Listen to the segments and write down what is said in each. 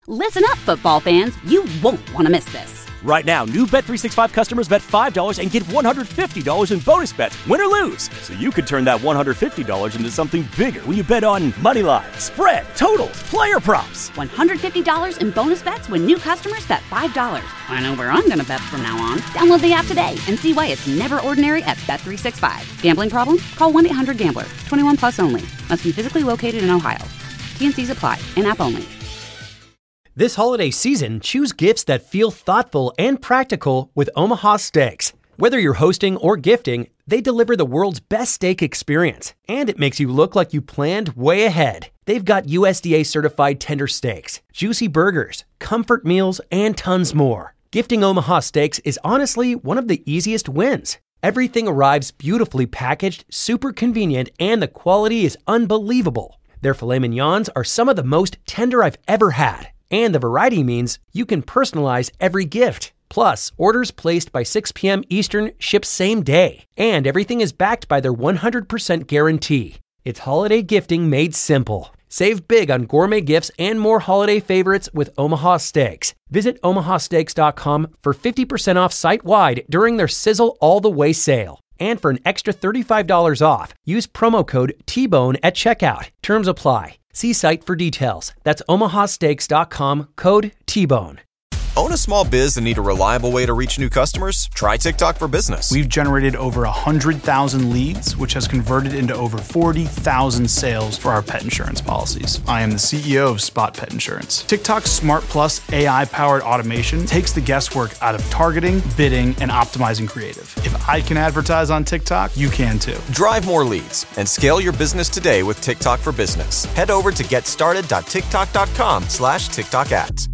Listen up, football fans. You won't want to miss this. Right now, new Bet365 customers bet $5 and get $150 in bonus bets, win or lose. So you could turn that $150 into something bigger when you bet on money line, spread, totals, player props. $150 in bonus bets when new customers bet $5. I know where I'm going to bet from now on. Download the app today and see why it's never ordinary at Bet365. Gambling problem? Call 1-800-GAMBLER. 21 plus only. Must be physically located in Ohio. T&Cs apply. In-app only. This holiday season, choose gifts that feel thoughtful and practical with Omaha Steaks. Whether you're hosting or gifting, they deliver the world's best steak experience, and it makes you look like you planned way ahead. They've got USDA certified tender steaks, juicy burgers, comfort meals, and tons more. Gifting Omaha Steaks is honestly one of the easiest wins. Everything arrives beautifully packaged, super convenient, and the quality is unbelievable. Their filet mignons are some of the most tender I've ever had. And the variety means you can personalize every gift. Plus, orders placed by 6 p.m. Eastern ship same day. And everything is backed by their 100% guarantee. It's holiday gifting made simple. Save big on gourmet gifts and more holiday favorites with Omaha Steaks. Visit omahasteaks.com for 50% off site-wide during their Sizzle All the Way sale. And for an extra $35 off, use promo code TBONE at checkout. Terms apply. See site for details. That's omahasteaks.com, code TBONE. Own a small biz and need a reliable way to reach new customers? Try TikTok for Business. We've generated over 100,000 leads, which has converted into over 40,000 sales for our pet insurance policies. I am the CEO of Spot Pet Insurance. TikTok's Smart Plus AI-powered automation takes the guesswork out of targeting, bidding, and optimizing creative. If I can advertise on TikTok, you can too. Drive more leads and scale your business today with TikTok for Business. Head over to getstarted.tiktok.com/TikTok ads.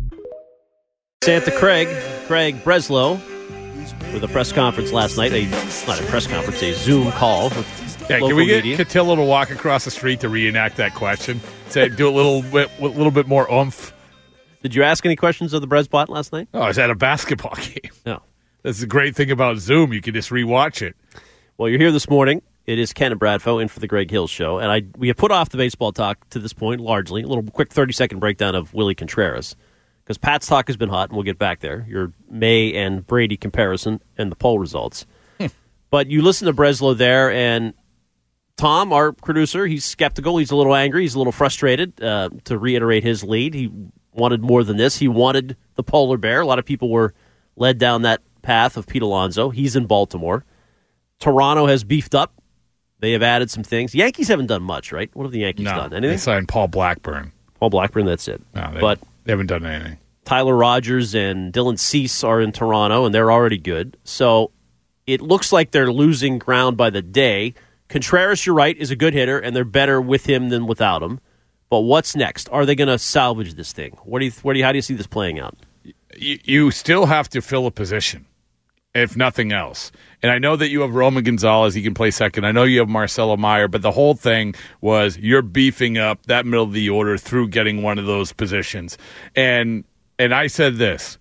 Santa Craig Breslow, with a press conference last night. Not a press conference, a Zoom call with local can we get media. Cotillo to walk across the street to reenact that question? Say, do a little bit more oomph. Did you ask any questions of the Bresbot last night? Oh, I was at a basketball game. No. That's the great thing about Zoom. You can just rewatch it. Well, you're here this morning. It is Ken and Bradfo in for the Greg Hill Show. And we have put off the baseball talk to this point, largely. A little quick 30-second breakdown of Willie Contreras. Because Pat's talk has been hot, and we'll get back there. Your May and Brady comparison and the poll results. But you listen to Breslow there, and Tom, our producer, he's skeptical. He's a little angry. He's a little frustrated, to reiterate his lead. He wanted more than this. He wanted the polar bear. A lot of people were led down that path of Pete Alonso. He's in Baltimore. Toronto has beefed up. They have added some things. Yankees haven't done much, right? What have the Yankees done? Anything? They signed Paul Blackburn. Paul Blackburn, that's it. No, they haven't done anything. Tyler Rogers and Dylan Cease are in Toronto, and they're already good. So it looks like they're losing ground by the day. Contreras, you're right, is a good hitter, and they're better with him than without him. But what's next? Are they going to salvage this thing? How do you see this playing out? You still have to fill a position, if nothing else. And I know that you have Roman Gonzalez. He can play second. I know you have Marcelo Meyer. But the whole thing was you're beefing up that middle of the order through getting one of those positions. And I said this.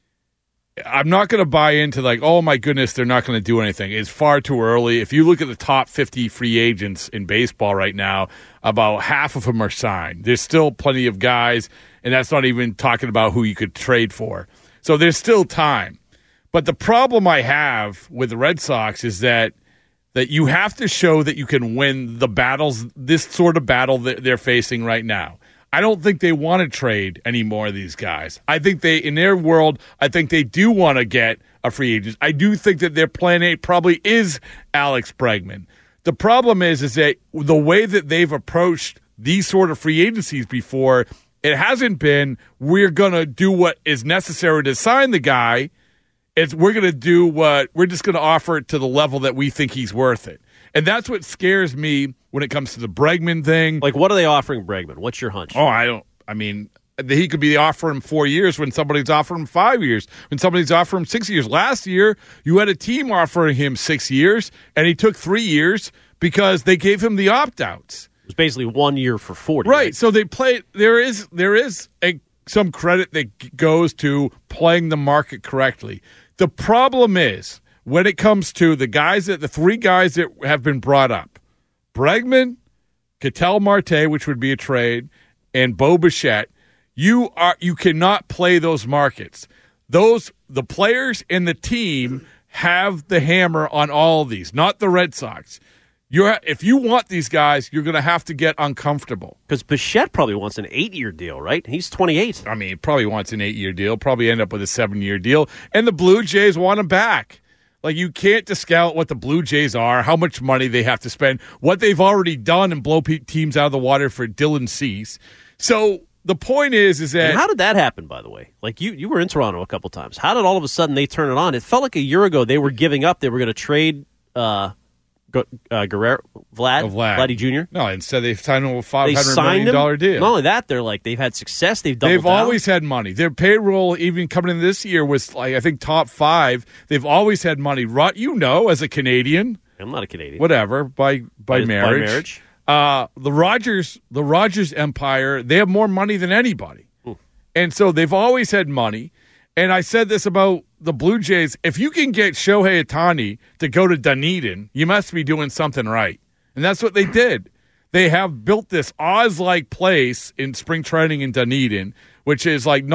I'm not going to buy into oh, my goodness, they're not going to do anything. It's far too early. If you look at the top 50 free agents in baseball right now, about half of them are signed. There's still plenty of guys, and that's not even talking about who you could trade for. So there's still time. But the problem I have with the Red Sox is that you have to show that you can win the battles, this sort of battle that they're facing right now. I don't think they want to trade any more of these guys. I think in their world, I think they do want to get a free agent. I do think that their plan A probably is Alex Bregman. The problem is that the way that they've approached these sort of free agencies before, it hasn't been, we're going to do what is necessary to sign the guy. We're going to do we're just going to offer it to the level that we think he's worth it. And that's what scares me when it comes to the Bregman thing. What are they offering Bregman? What's your hunch? Oh, he could be offering him 4 years when somebody's offering him 5 years, when somebody's offering him 6 years. Last year, you had a team offering him 6 years, and he took 3 years because they gave him the opt-outs. It was basically 1 year for 40. Right. So they play. There is some credit that goes to playing the market correctly. The problem is when it comes to the three guys that have been brought up, Bregman, Ketel Marte, which would be a trade, and Bo Bichette, you cannot play those markets. The players and the team have the hammer on all of these, not the Red Sox. If you want these guys, you're going to have to get uncomfortable. Because Bichette probably wants an 8-year deal, right? He's 28. I mean, he probably wants an 8-year deal, probably end up with a 7-year deal. And the Blue Jays want him back. Like, you can't discount what the Blue Jays are, how much money they have to spend, what they've already done and blow teams out of the water for Dylan Cease. So the point is that... And how did that happen, by the way? Like, you were in Toronto a couple times. How did all of a sudden they turn it on? It felt like a year ago they were giving up. They were going to trade... Guerrero, Vladdy Jr. No, instead they signed him with $500 million deal. Not only that, they've had success. They've always had money. Their payroll, even coming in this year, was I think top 5. They've always had money. As a Canadian, I'm not a Canadian. Whatever, by marriage. The Rogers empire, they have more money than anybody, and so they've always had money. And I said this about the Blue Jays. If you can get Shohei Ohtani to go to Dunedin, you must be doing something right. And that's what they did. They have built this Oz-like place in spring training in Dunedin, which is like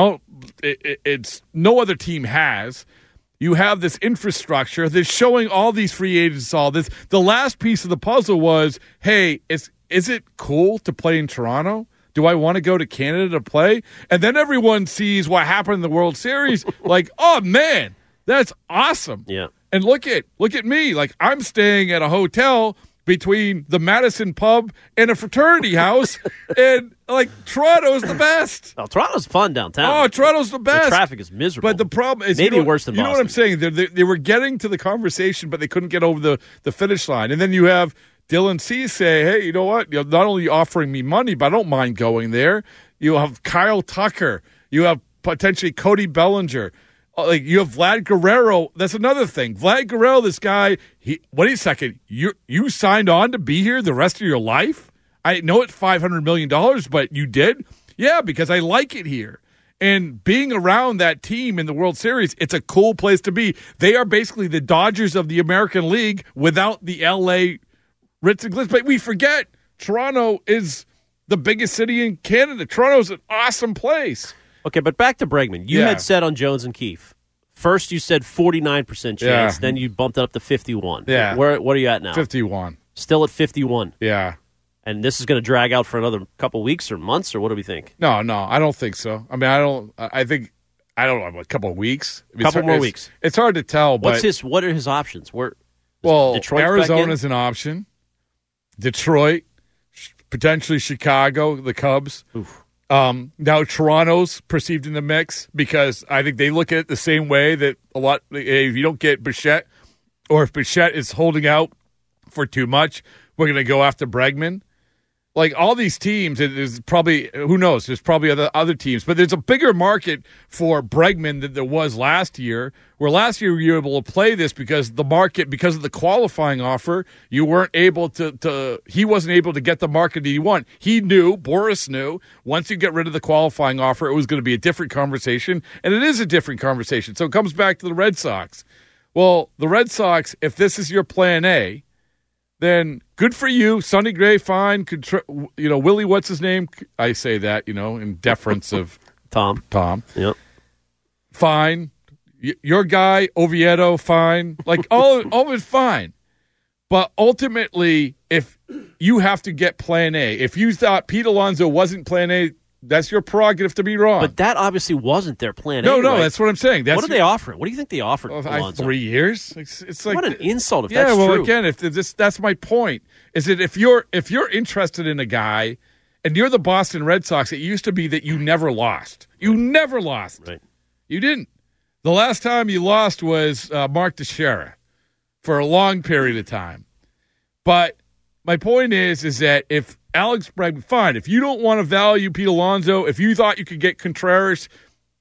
it's no other team has. You have this infrastructure that's showing all these free agents all this. The last piece of the puzzle was, hey, is it cool to play in Toronto? Do I want to go to Canada to play? And then everyone sees what happened in the World Series, like, oh man, that's awesome. Yeah. And look at me, like I'm staying at a hotel between the Madison pub and a fraternity house, and like Toronto's the best. Oh, Toronto's fun downtown. Oh, Toronto's the best. The traffic is miserable. But the problem is maybe worse than Boston. You know what I'm saying? They were getting to the conversation, but they couldn't get over the finish line. And then you have Dylan Cease say, hey, you know what? You're not only offering me money, but I don't mind going there. You have Kyle Tucker. You have potentially Cody Bellinger. Like you have Vlad Guerrero. That's another thing. Vlad Guerrero, this guy, wait a second. You signed on to be here the rest of your life? I know it's $500 million, but you did? Yeah, because I like it here. And being around that team in the World Series, it's a cool place to be. They are basically the Dodgers of the American League without the L.A. Ritz and Glitz. But we forget Toronto is the biggest city in Canada. Toronto's an awesome place. Okay, but back to Bregman. You had said on Jones and Keefe. First you said 49% chance, then you bumped it up to 51. Yeah. What are you at now? 51. Still at 51. Yeah. And this is going to drag out for another couple weeks or months, or what do we think? No, I don't think so. I mean, I think a couple of weeks. I mean, couple more weeks. It's hard to tell, but what are his options? Detroit's Arizona's an option. Detroit, potentially Chicago, the Cubs. Oof. Now Toronto's perceived in the mix because I think they look at it the same way that if you don't get Bichette, or if Bichette is holding out for too much, we're going to go after Bregman. Like all these teams, there's probably, who knows, there's probably other teams, but there's a bigger market for Bregman than there was last year, where last year you were able to play this because of the qualifying offer, you weren't able he wasn't able to get the market that he wanted. Boris knew, once you get rid of the qualifying offer, it was going to be a different conversation, and it is a different conversation. So it comes back to the Red Sox. Well, the Red Sox, if this is your plan A, then good for you. Sonny Gray, fine. Willie, what's his name? I say that, in deference of Tom. Yep. Fine. Your guy, Oviedo, fine. Like, all of it, fine. But ultimately, if you have to get plan A, if you thought Pete Alonso wasn't plan A, that's your prerogative to be wrong. But that obviously wasn't their plan A. No, that's what I'm saying. What are they offering? What do you think they offered Alonso? 3 years? It's like, what an insult if that's true. Yeah, well, again, that's my point. Is that if you're interested in a guy and you're the Boston Red Sox, it used to be that you never lost. You never lost. Right. You didn't. The last time you lost was Mark Teixeira for a long period of time. But my point is that if Alex Bregman, fine. If you don't want to value Pete Alonso, if you thought you could get Contreras,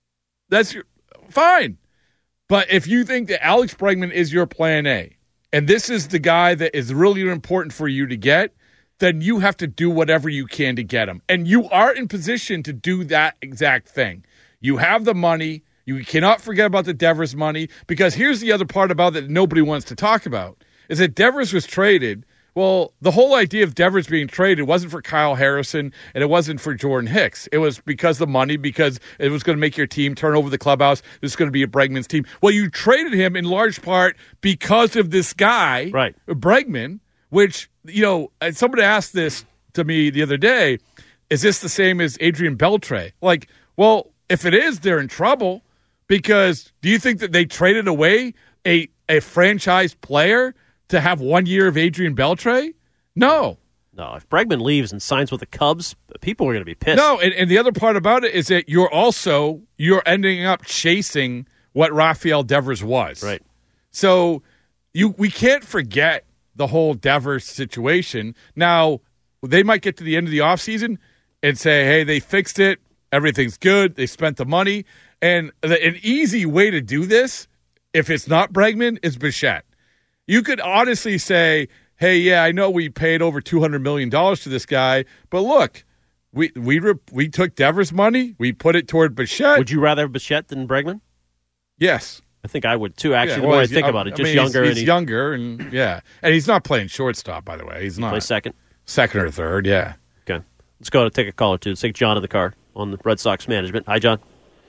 fine. But if you think that Alex Bregman is your plan A, and this is the guy that is really important for you to get, then you have to do whatever you can to get him. And you are in position to do that exact thing. You have the money. You cannot forget about the Devers money, because here's the other part about that nobody wants to talk about, is that Devers was traded Well, the whole idea of Devers being traded wasn't for Kyle Harrison and it wasn't for Jordan Hicks. It was because of the money, because it was going to make your team turn over the clubhouse. This is going to be a Bregman's team. Well, you traded him in large part because of this guy, right, Bregman, which, and somebody asked this to me the other day, is this the same as Adrian Beltre? Like, well, if it is, they're in trouble, because do you think that they traded away a franchise player to have 1 year of Adrian Beltre? No. No, if Bregman leaves and signs with the Cubs, people are going to be pissed. No, and the other part about it is that you're ending up chasing what Rafael Devers was. Right. So we can't forget the whole Devers situation. Now, they might get to the end of the offseason and say, hey, they fixed it, everything's good, they spent the money. And an easy way to do this, if it's not Bregman, is Bichette. You could honestly say, hey, yeah, I know we paid over $200 million to this guy, but look, we took Devers' money, we put it toward Bichette. Would you rather have Bichette than Bregman? Yes. I think I would too, actually, the more I think about it. Younger. He's younger, and and he's not playing shortstop, by the way. He's not. Play second? Second or third, yeah. Okay. Let's go to take a call or two. Let's take John in the car on the Red Sox management. Hi, John.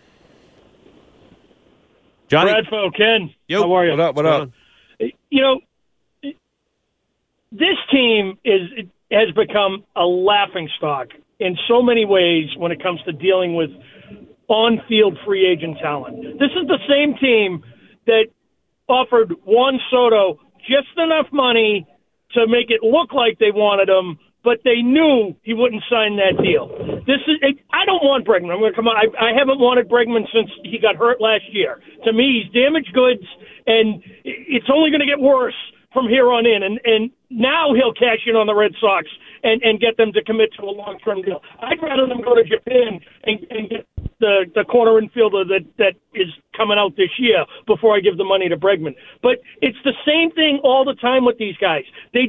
Johnny. Bradfo, Ken. Yo. How are you? What up? This team has become a laughingstock in so many ways when it comes to dealing with on-field free agent talent. This is the same team that offered Juan Soto just enough money to make it look like they wanted him, but they knew he wouldn't sign that deal. I don't want Bregman. I'm going to come on. I haven't wanted Bregman since he got hurt last year. To me, he's damaged goods, and it's only going to get worse from here on in. And now he'll cash in on the Red Sox and get them to commit to a long-term deal. I'd rather them go to Japan and get the corner infielder that is coming out this year before I give the money to Bregman. But it's the same thing all the time with these guys.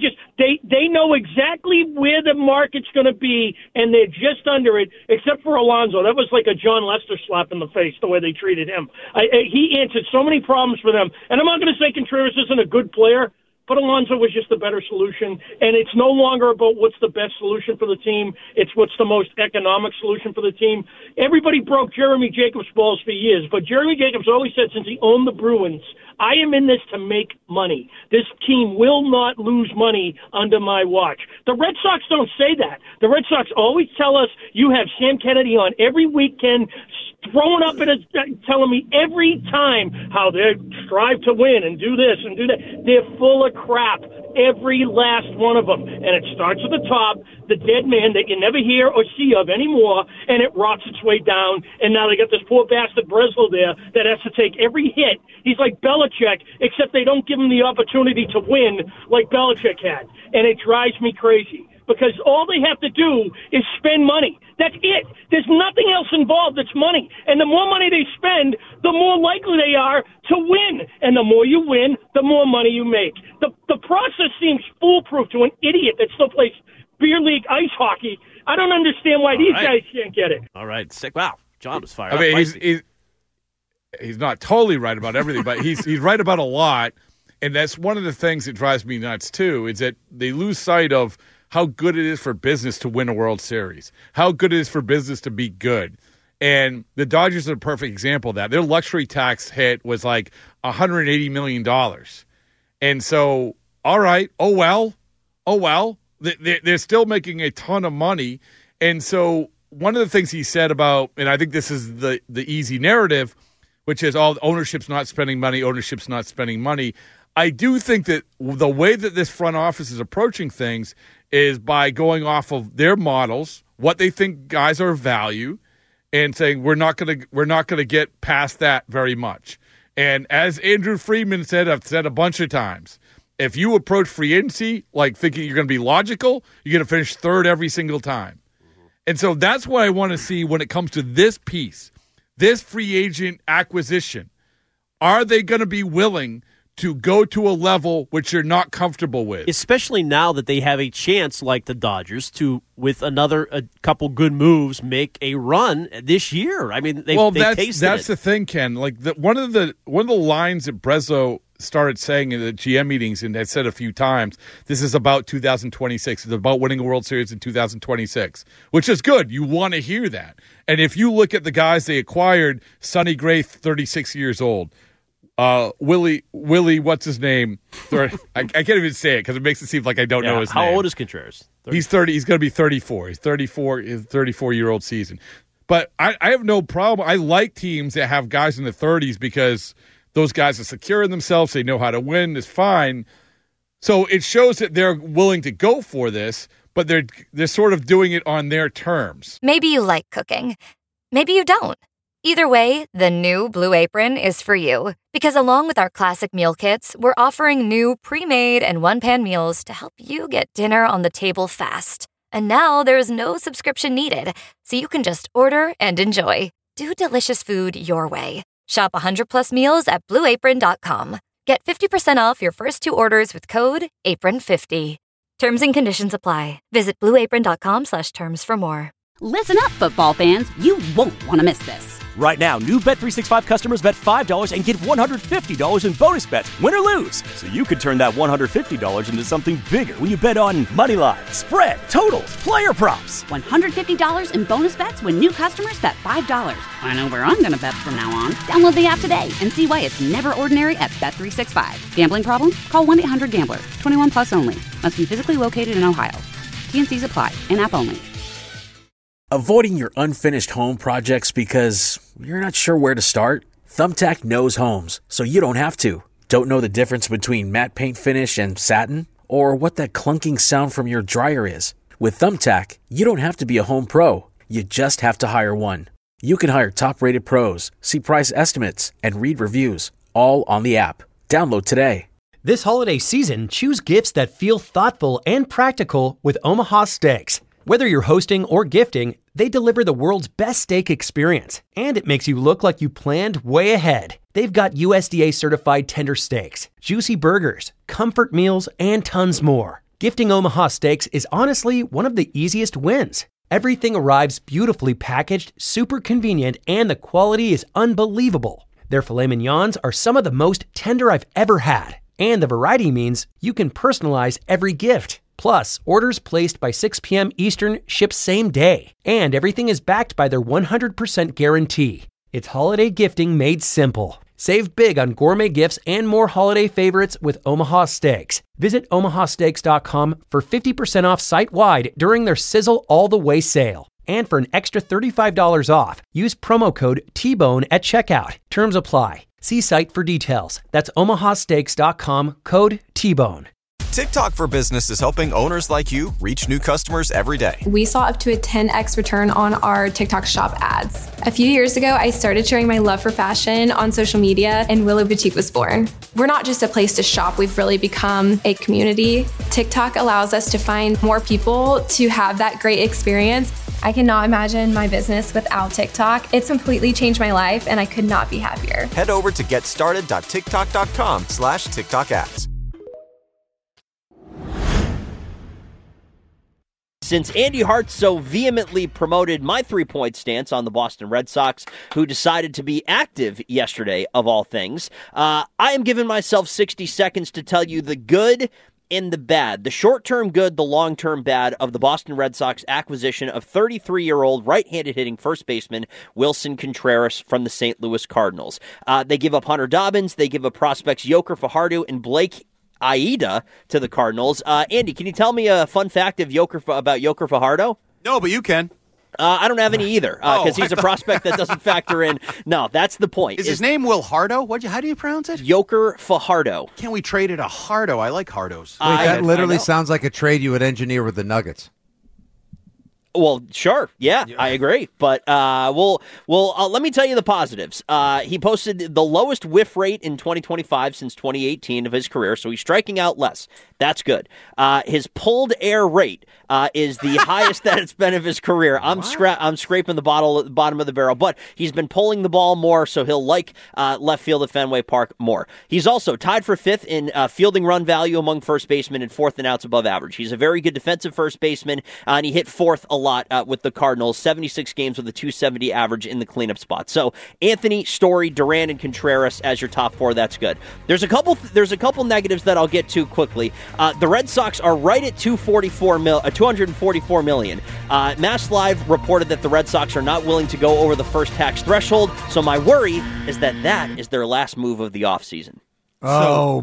They know exactly where the market's going to be, and they're just under it, except for Alonso. That was like a John Lester slap in the face, the way they treated him. He answered so many problems for them. And I'm not going to say Contreras isn't a good player, but Alonso was just a better solution, and it's no longer about what's the best solution for the team. It's what's the most economic solution for the team. Everybody broke Jeremy Jacobs' balls for years, but Jeremy Jacobs always said since he owned the Bruins, I am in this to make money. This team will not lose money under my watch. The Red Sox don't say that. The Red Sox always tell us you have Sam Kennedy on every weekend throwing up at us, telling me every time how they strive to win and do this and do that. They're full of crap, every last one of them. And it starts at the top, the dead man that you never hear or see of anymore, and it rots its way down. And now they got this poor bastard Breslow there that has to take every hit. He's like Belichick, except they don't give him the opportunity to win like Belichick had. And it drives me crazy, because all they have to do is spend money. That's it. There's nothing else involved. It's money. And the more money they spend, the more likely they are to win. And the more you win, the more money you make. The process seems foolproof to an idiot that still plays beer league ice hockey. I don't understand why these guys can't get it. All right. Sick. Wow. John was fired up. I mean, he's not totally right about everything, but he's right about a lot. And that's one of the things that drives me nuts, too, is that they lose sight of how good it is for business to win a World Series, how good it is for business to be good. And the Dodgers are a perfect example of that. Their luxury tax hit was like $180 million. And so, all right, oh well. They're still making a ton of money. And so one of the things he said about, and I think this is the easy narrative, which is all ownership's not spending money. I do think that the way that this front office is approaching things is by going off of their models, what they think guys are of value, and saying we're not going to get past that very much. And as Andrew Friedman said, I've said a bunch of times, if you approach free agency like thinking you're going to be logical, you're going to finish third every single time. And so that's what I want to see when it comes to this piece, this free agent acquisition. Are they going to be willing to go to a level which you're not comfortable with? Especially now that they have a chance, like the Dodgers, to, with a couple good moves, make a run this year. I mean, they've tasted it. That's the thing, Ken. Like one of the lines that Breslow started saying in the GM meetings and had said a few times, this is about 2026. It's about winning a World Series in 2026, which is good. You want to hear that. And if you look at the guys they acquired, Sonny Gray, 36 years old. Willie, what's his name? I can't even say it because it makes it seem like I don't know his name. How old is Contreras? 30. He's 30. He's going to be 34. He's 34. His 34-year-old season. But I have no problem. I like teams that have guys in the 30s because those guys are secure in themselves. They know how to win. It's fine. So it shows that they're willing to go for this, but they're sort of doing it on their terms. Maybe you like cooking. Maybe you don't. Either way, the new Blue Apron is for you. Because along with our classic meal kits, we're offering new pre-made and one-pan meals to help you get dinner on the table fast. And now there's no subscription needed, so you can just order and enjoy. Do delicious food your way. Shop 100+ meals at BlueApron.com. Get 50% off your first 2 orders with code APRON50. Terms and conditions apply. Visit BlueApron.com/terms for more. Listen up, football fans. You won't want to miss this. Right now, new Bet365 customers bet $5 and get $150 in bonus bets, win or lose. So you could turn that $150 into something bigger when you bet on moneyline, spread, totals, player props. $150 in bonus bets when new customers bet $5. I know where I'm going to bet from now on. Download the app today and see why it's never ordinary at Bet365. Gambling problem? Call 1-800-GAMBLER. 21 plus only. Must be physically located in Ohio. T&Cs apply. In-app only. Avoiding your unfinished home projects because you're not sure where to start? Thumbtack knows homes, so you don't have to. Don't know the difference between matte paint finish and satin? Or what that clunking sound from your dryer is? With Thumbtack, you don't have to be a home pro. You just have to hire one. You can hire top-rated pros, see price estimates, and read reviews, all on the app. Download today. This holiday season, choose gifts that feel thoughtful and practical with Omaha Steaks. Whether you're hosting or gifting, they deliver the world's best steak experience, and it makes you look like you planned way ahead. They've got USDA certified tender steaks, juicy burgers, comfort meals, and tons more. Gifting Omaha Steaks is honestly one of the easiest wins. Everything arrives beautifully packaged, super convenient, and the quality is unbelievable. Their filet mignons are some of the most tender I've ever had, and the variety means you can personalize every gift. Plus, orders placed by 6 p.m. Eastern ship same day, and everything is backed by their 100% guarantee. It's holiday gifting made simple. Save big on gourmet gifts and more holiday favorites with Omaha Steaks. Visit omahasteaks.com for 50% off site-wide during their Sizzle All the Way sale. And for an extra $35 off, use promo code TBONE at checkout. Terms apply. See site for details. That's omahasteaks.com, code TBONE. TikTok for Business is helping owners like you reach new customers every day. We saw up to a 10x return on our TikTok shop ads. A few years ago, I started sharing my love for fashion on social media, and Willow Boutique was born. We're not just a place to shop, we've really become a community. TikTok allows us to find more people to have that great experience. I cannot imagine my business without TikTok. It's completely changed my life, and I could not be happier. Head over to getstarted.tiktok.com/TikTok ads. Since Andy Hart so vehemently promoted my three-point stance on the Boston Red Sox, who decided to be active yesterday, of all things, I am giving myself 60 seconds to tell you the good and the bad, the short-term good, the long-term bad of the Boston Red Sox acquisition of 33-year-old right-handed hitting first baseman Wilson Contreras from the St. Louis Cardinals. They give up Hunter Dobbins, they give up prospects Yoker Fajardo and Blake Aida to the Cardinals. Andy, can you tell me a fun fact of about Yoker Fajardo? No, but you can. I don't have any either, because he's a prospect that doesn't factor in. No, that's the point. Is his name Will Hardo? How do you pronounce it? Yoker Fajardo. Can't we trade it a Hardo? I like Hardos. Wait, that literally sounds like a trade you would engineer with the Nuggets. Well, sure. Yeah, I agree. But let me tell you the positives. He posted the lowest whiff rate in 2025 since 2018 of his career, so he's striking out less. That's good. His pulled air rate is the highest that it's been of his career. I'm scraping the bottom of the barrel, but he's been pulling the ball more, so he'll like left field at Fenway Park more. He's also tied for 5th in fielding run value among first basemen and 4th in outs above average. He's a very good defensive first baseman, and he hit 4th lot with the Cardinals, 76 games with a 270 average in the cleanup spot. So Anthony, Story, Duran, and Contreras as your top four. That's good. There's a couple negatives that I'll get to quickly. The Red Sox are right at $244 million. Mass Live reported that the Red Sox are not willing to go over the first tax threshold, so my worry is that is their last move of the offseason. Oh,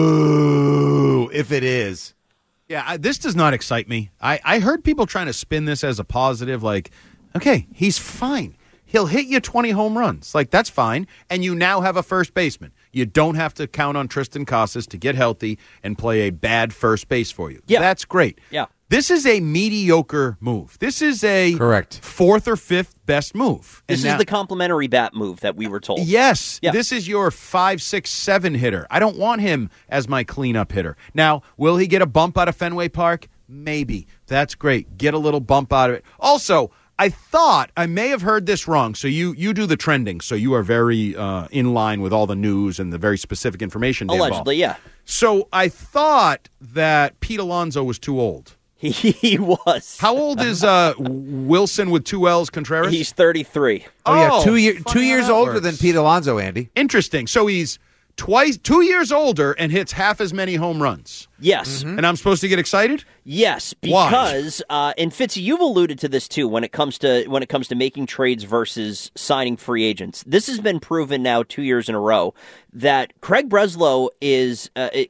boo, if it is. Yeah, this does not excite me. I heard people trying to spin this as a positive, like, okay, he's fine. He'll hit you 20 home runs. Like, that's fine. And you now have a first baseman. You don't have to count on Tristan Casas to get healthy and play a bad first base for you. Yeah. That's great. Yeah. This is a mediocre move. This is a correct fourth or fifth best move. This is the complimentary bat move that we were told. Yes. Yeah. This is your 5, 6, 7 hitter. I don't want him as my cleanup hitter. Now, will he get a bump out of Fenway Park? Maybe. That's great. Get a little bump out of it. Also, I thought, I may have heard this wrong, so you do the trending, so you are very in line with all the news and the very specific information. Allegedly, yeah. So I thought that Pete Alonso was too old. He was. How old is Wilson with 2 L's, Contreras? He's 33. Oh, yeah, 2 years older than Pete Alonso, Andy. Interesting. So he's 2 years older and hits half as many home runs. Yes. Mm-hmm. And I'm supposed to get excited? Yes, because and Fitzy, you've alluded to this too when it comes to making trades versus signing free agents. This has been proven now 2 years in a row that Craig Breslow is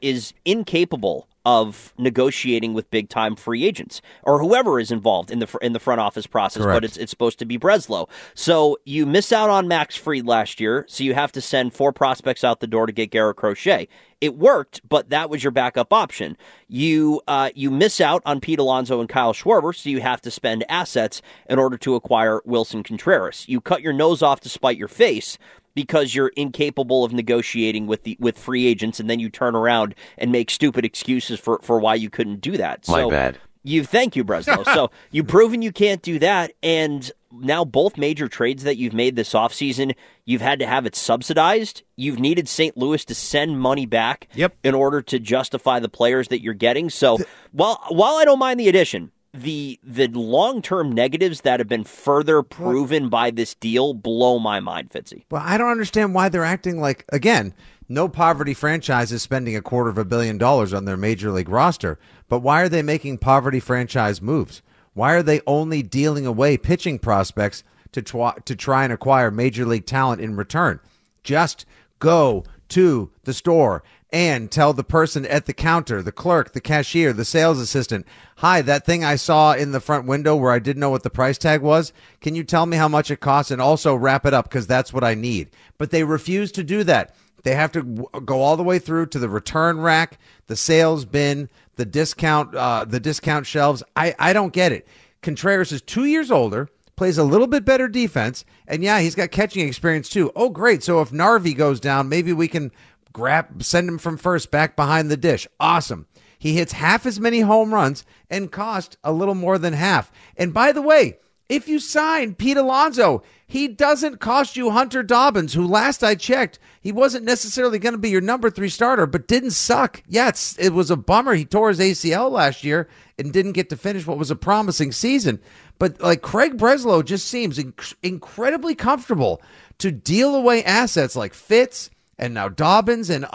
incapable of negotiating with big-time free agents or whoever is involved in the front office process. Correct. But it's supposed to be Breslow. So you miss out on Max Fried last year, so you have to send 4 prospects out the door to get Garrett Crochet. It worked, but that was your backup option. You miss out on Pete Alonso and Kyle Schwarber, so you have to spend assets in order to acquire Wilson Contreras. You cut your nose off to spite your face because you're incapable of negotiating with free agents, and then you turn around and make stupid excuses for why you couldn't do that. My bad. Thank you, Breslow. So you've proven you can't do that, and now both major trades that you've made this offseason, you've had to have it subsidized. You've needed St. Louis to send money back in order to justify the players that you're getting. So while I don't mind the addition, the long-term negatives that have been further proven by this deal blow my mind, Fitzy. Well, I don't understand why they're acting like, again, no poverty franchise is spending $250 million on their major league roster, but why are they making poverty franchise moves? Why are they only dealing away pitching prospects to try and acquire major league talent in return? Just go to the store and tell the person at the counter, the clerk, the cashier, the sales assistant, hi, that thing I saw in the front window where I didn't know what the price tag was, can you tell me how much it costs and also wrap it up because that's what I need? But they refuse to do that. They have to go all the way through to the return rack, the sales bin, the discount shelves. I don't get it. Contreras is 2 years older, plays a little bit better defense, and yeah, he's got catching experience too. Oh, great. So if Narvi goes down, maybe we can send him from first back behind the dish. Awesome. He hits half as many home runs and cost a little more than half. And by the way, if you sign Pete Alonso, he doesn't cost you Hunter Dobbins, who last I checked, he wasn't necessarily going to be your number 3 starter, but didn't suck. Yeah, it was a bummer. He tore his ACL last year and didn't get to finish what was a promising season. But like Craig Breslow just seems incredibly comfortable to deal away assets like Fitz and now Dobbins and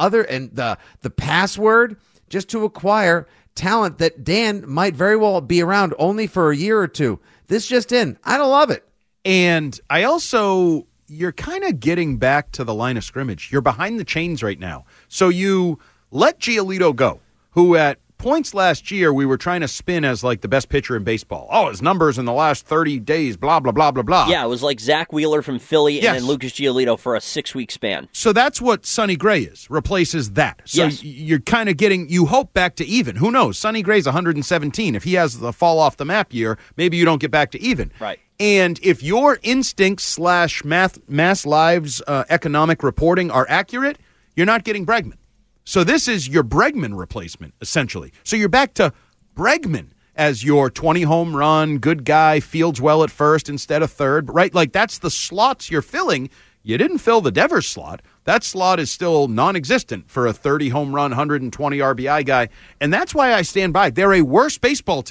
the password just to acquire talent that Dan might very well be around only for a year or two. This just in. I don't love it. And I also, you're kind of getting back to the line of scrimmage. You're behind the chains right now. So you let Giolito go, who at points last year we were trying to spin as like the best pitcher in baseball. Oh, his numbers in the last 30 days, blah, blah, blah, blah, blah. Yeah, it was like Zach Wheeler from Philly and then Lucas Giolito for a 6-week span. So that's what Sonny Gray is, replaces that. So you're kind of getting, you hope, back to even. Who knows? Sonny Gray's 117. If he has the fall off the map year, maybe you don't get back to even. Right. And if your instincts / Mass Live's economic reporting are accurate, you're not getting Bregman. So this is your Bregman replacement, essentially. So you're back to Bregman as your 20-home run, good guy, fields well at first instead of third, right? Like that's the slots you're filling. You didn't fill the Devers slot. That slot is still non-existent for a 30-home run, 120 RBI guy. And that's why I stand by. They're a worse baseball team.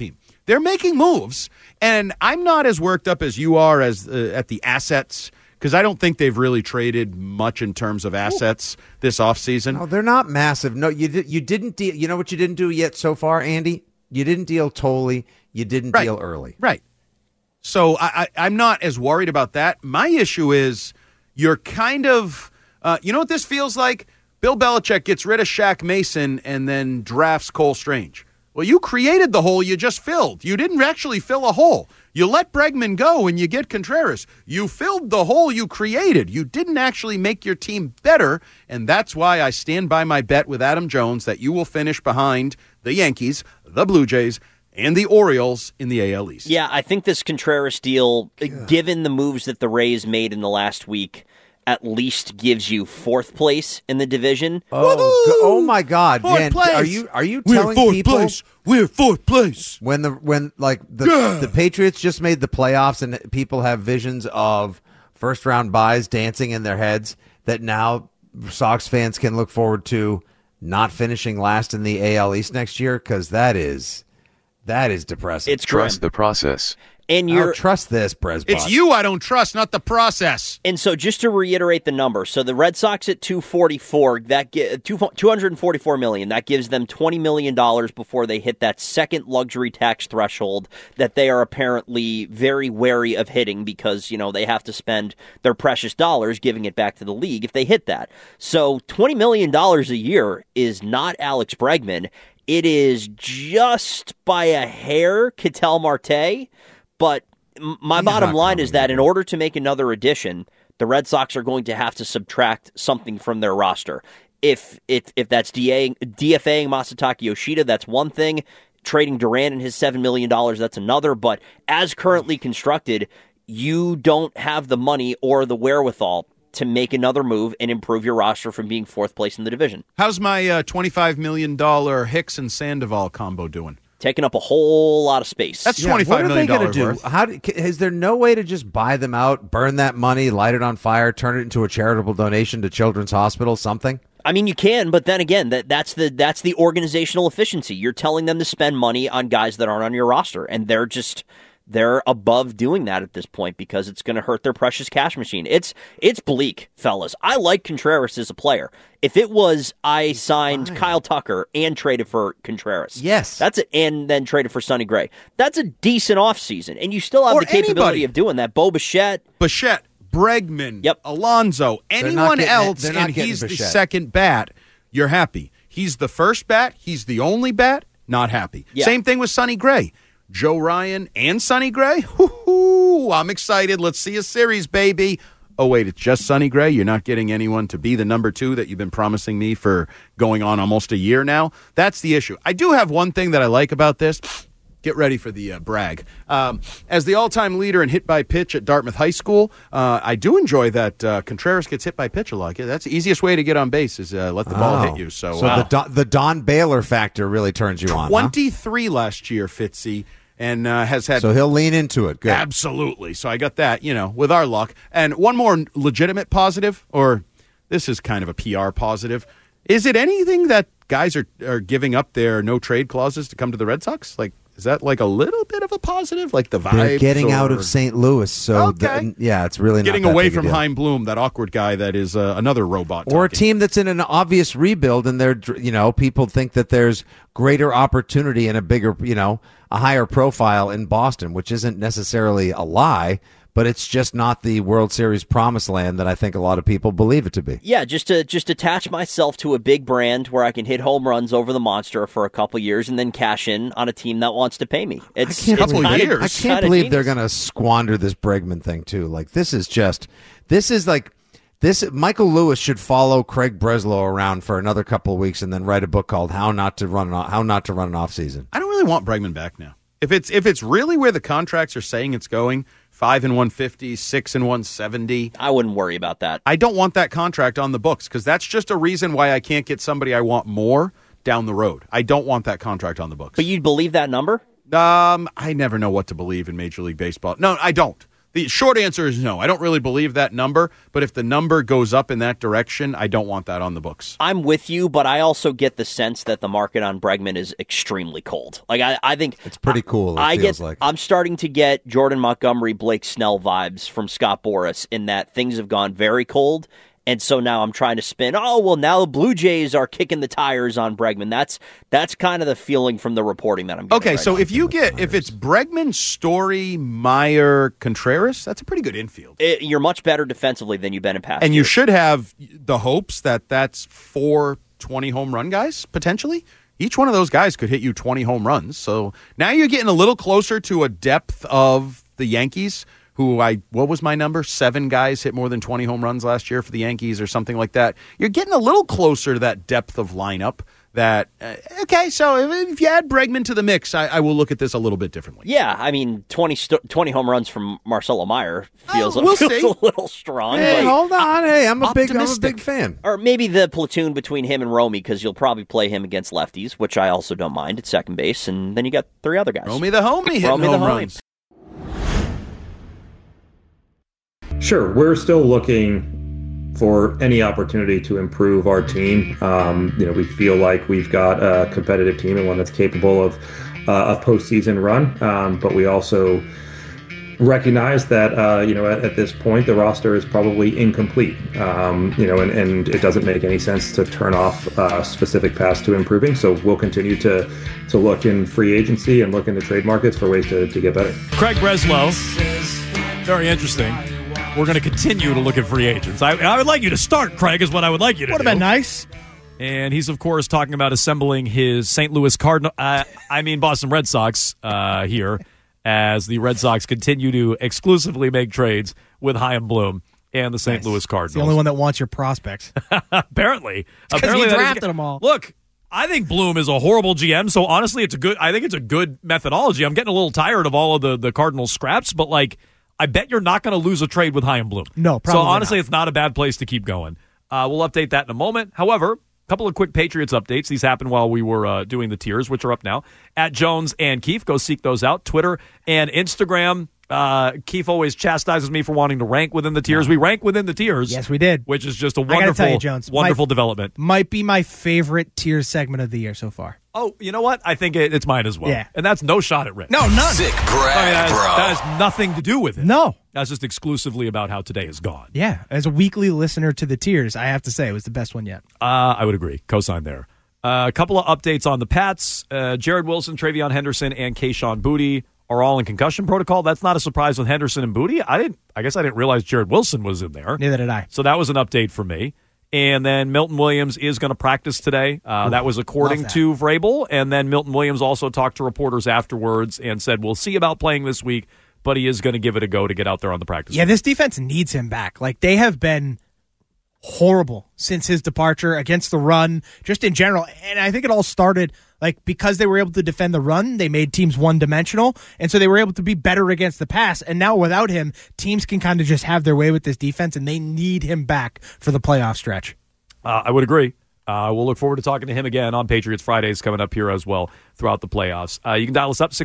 they're making moves, and I'm not as worked up as you are as at the assets, because I don't think they've really traded much in terms of assets this offseason. No, they're not massive. No, you didn't deal. You know what you didn't do yet so far, Andy? You didn't deal Tolley. You didn't deal early. Right. So I'm not as worried about that. My issue is you're kind of, you know what this feels like? Bill Belichick gets rid of Shaq Mason and then drafts Cole Strange. Well, you created the hole you just filled. You didn't actually fill a hole. You let Bregman go and you get Contreras. You filled the hole you created. You didn't actually make your team better, and that's why I stand by my bet with Adam Jones that you will finish behind the Yankees, the Blue Jays, and the Orioles in the AL East. Yeah, I think this Contreras deal, given the moves that the Rays made in the last week, at least gives you fourth place in the division. Oh my God, fourth man! place. Are you We're telling fourth people place. We're fourth place when the Patriots just made the playoffs and people have visions of first round buys dancing in their heads that now Sox fans can look forward to not finishing last in the AL East next year, because that is depressing. It's trust the process. And you're trust this, Presbot. It's you I don't trust, not the process. And so just to reiterate the number, so the Red Sox at 244, that $244 million, that gives them $20 million before they hit that second luxury tax threshold that they are apparently very wary of hitting because, you know, they have to spend their precious dollars giving it back to the league if they hit that. So $20 million a year is not Alex Bregman. It is just by a hair Ketel Marte. But my bottom line is that in order to make another addition, the Red Sox are going to have to subtract something from their roster. If that's DFAing Masataka Yoshida, that's one thing. Trading Durant and his $7 million, that's another. But as currently constructed, you don't have the money or the wherewithal to make another move and improve your roster from being fourth place in the division. How's my $25 million Hicks and Sandoval combo doing? Taking up a whole lot of space. That's $25 what are million they going to do? worth. Is there no way to just buy them out, burn that money, light it on fire, turn it into a charitable donation to Children's Hospital, something? I mean, you can, but then again, that's the organizational efficiency. You're telling them to spend money on guys that aren't on your roster, and they're above doing that at this point because it's going to hurt their precious cash machine. It's bleak, fellas. I like Contreras as a player. If it was I signed Kyle Tucker and traded for Contreras, yes, that's it, and then traded for Sonny Gray, that's a decent offseason, and you still have the capability of doing that. Bo Bichette, Bregman, Alonso, anyone else, and he's the second bat, you're happy. He's the first bat, he's the only bat, not happy. Yeah. Same thing with Sonny Gray. Joe Ryan and Sonny Gray, whoo-hoo, I'm excited. Let's see a series, baby. Oh, wait, it's just Sonny Gray? You're not getting anyone to be the number two that you've been promising me for going on almost a year now? That's the issue. I do have one thing that I like about this. Get ready for the brag. As the all-time leader in hit by pitch at Dartmouth High School, I do enjoy that Contreras gets hit by pitch a lot. That's the easiest way to get on base is let the ball hit you. So the Don Baylor factor really turns you on. 23 last year, Fitzy. And has had. So he'll lean into it. Good. Absolutely. So I got that, with our luck. And one more legitimate positive, or this is kind of a PR positive. Is it anything that guys are giving up their no trade clauses to come to the Red Sox? Like, is that like a little bit of a positive? Like the vibes? They're getting out of St. Louis. So, it's really not getting that away big a from deal. Chaim Bloom, that awkward guy that is another robot. Or a team that's in an obvious rebuild, and they're, people think that there's greater opportunity and a bigger, a higher profile in Boston, which isn't necessarily a lie, but it's just not the World Series promised land that I think a lot of people believe it to be. Yeah, just attach myself to a big brand where I can hit home runs over the monster for a couple years and then cash in on a team that wants to pay me. I can't believe they're going to squander this Bregman thing too. Like this is like Michael Lewis should follow Craig Breslow around for another couple of weeks and then write a book called How Not to Run an Off Season. I don't really want Bregman back now. If it's really where the contracts are saying it's going, 5 and 150, 6 and 170. I wouldn't worry about that. I don't want that contract on the books because that's just a reason why I can't get somebody I want more down the road. I don't want that contract on the books. But you'd believe that number? I never know what to believe in Major League Baseball. No, I don't. The short answer is no. I don't really believe that number, but if the number goes up in that direction, I don't want that on the books. I'm with you, but I also get the sense that the market on Bregman is extremely cold. Like I think it's pretty cool. I'm starting to get Jordan Montgomery, Blake Snell vibes from Scott Boras in that things have gone very cold. And so now I'm trying to spin, now the Blue Jays are kicking the tires on Bregman. That's kind of the feeling from the reporting that I'm getting. Okay, so if it's Bregman, Story, Meyer, Contreras, that's a pretty good infield. You're much better defensively than you've been in past And years. you should have the hopes that that's 4 20 home run guys, potentially. Each one of those guys could hit you 20 home runs. So now you're getting a little closer to a depth of the Yankees, what was my number? 7 guys hit more than 20 home runs last year for the Yankees or something like that. You're getting a little closer to that depth of lineup that, so if you add Bregman to the mix, I will look at this a little bit differently. Yeah, I mean, 20 home runs from Marcelo Meyer feels a little strong. Hey, hold on. Hey, I'm a big fan. Or maybe the platoon between him and Romy, because you'll probably play him against lefties, which I also don't mind at second base, and then you got 3 other guys. Romy the homie hitting home runs. Sure, we're still looking for any opportunity to improve our team. We feel like we've got a competitive team and one that's capable of a postseason run, but we also recognize that at this point the roster is probably incomplete. And it doesn't make any sense to turn off specific paths to improving. So we'll continue to look in free agency and look in the trade markets for ways to get better. Craig Breslow, very interesting. We're going to continue to look at free agents. I would like you to start, Craig, is what I would like you to do. Would have been nice. And he's, of course, talking about assembling his St. Louis Boston Red Sox here as the Red Sox continue to exclusively make trades with Chaim Bloom and the St. Louis Cardinals. It's the only one that wants your prospects. Apparently. Because he drafted them all. Look, I think Bloom is a horrible GM, so honestly, I think it's a good methodology. I'm getting a little tired of all of the Cardinals scraps, but I bet you're not going to lose a trade with Chaim Bloom. No, probably So honestly, not. It's not a bad place to keep going. We'll update that in a moment. However, a couple of quick Patriots updates. These happened while we were doing the tiers, which are up now. At Jones and Keefe, go seek those out. Twitter and Instagram. Keefe always chastises me for wanting to rank within the tiers. We rank within the tiers. Yes, we did. Which is just a I gotta wonderful, tell you, Jones, wonderful development. Might be my favorite tier segment of the year so far. Oh, you know what? I think it's mine as well. Yeah. And that's no shot at Rick. No, none. Sick brag, bro. That has nothing to do with it. No. That's just exclusively about how today is gone. Yeah, as a weekly listener to the tiers, I have to say it was the best one yet. I would agree. Cosign there. A couple of updates on the Pats. Jared Wilson, Travion Henderson, and Kayshon Boutte are all in concussion protocol. That's not a surprise with Henderson and Boutte. I guess I didn't realize Jared Wilson was in there. Neither did I. So that was an update for me. And then Milton Williams is going to practice today. That was according to Vrabel. And then Milton Williams also talked to reporters afterwards and said, we'll see about playing this week, but he is going to give it a go to get out there on the practice field. This defense needs him back. They have been horrible since his departure against the run, just in general. And I think it all started because they were able to defend the run, they made teams one-dimensional, and so they were able to be better against the pass. And now without him, teams can kind of just have their way with this defense, and they need him back for the playoff stretch. I would agree. We'll look forward to talking to him again on Patriots Fridays coming up here as well throughout the playoffs. You can dial us up,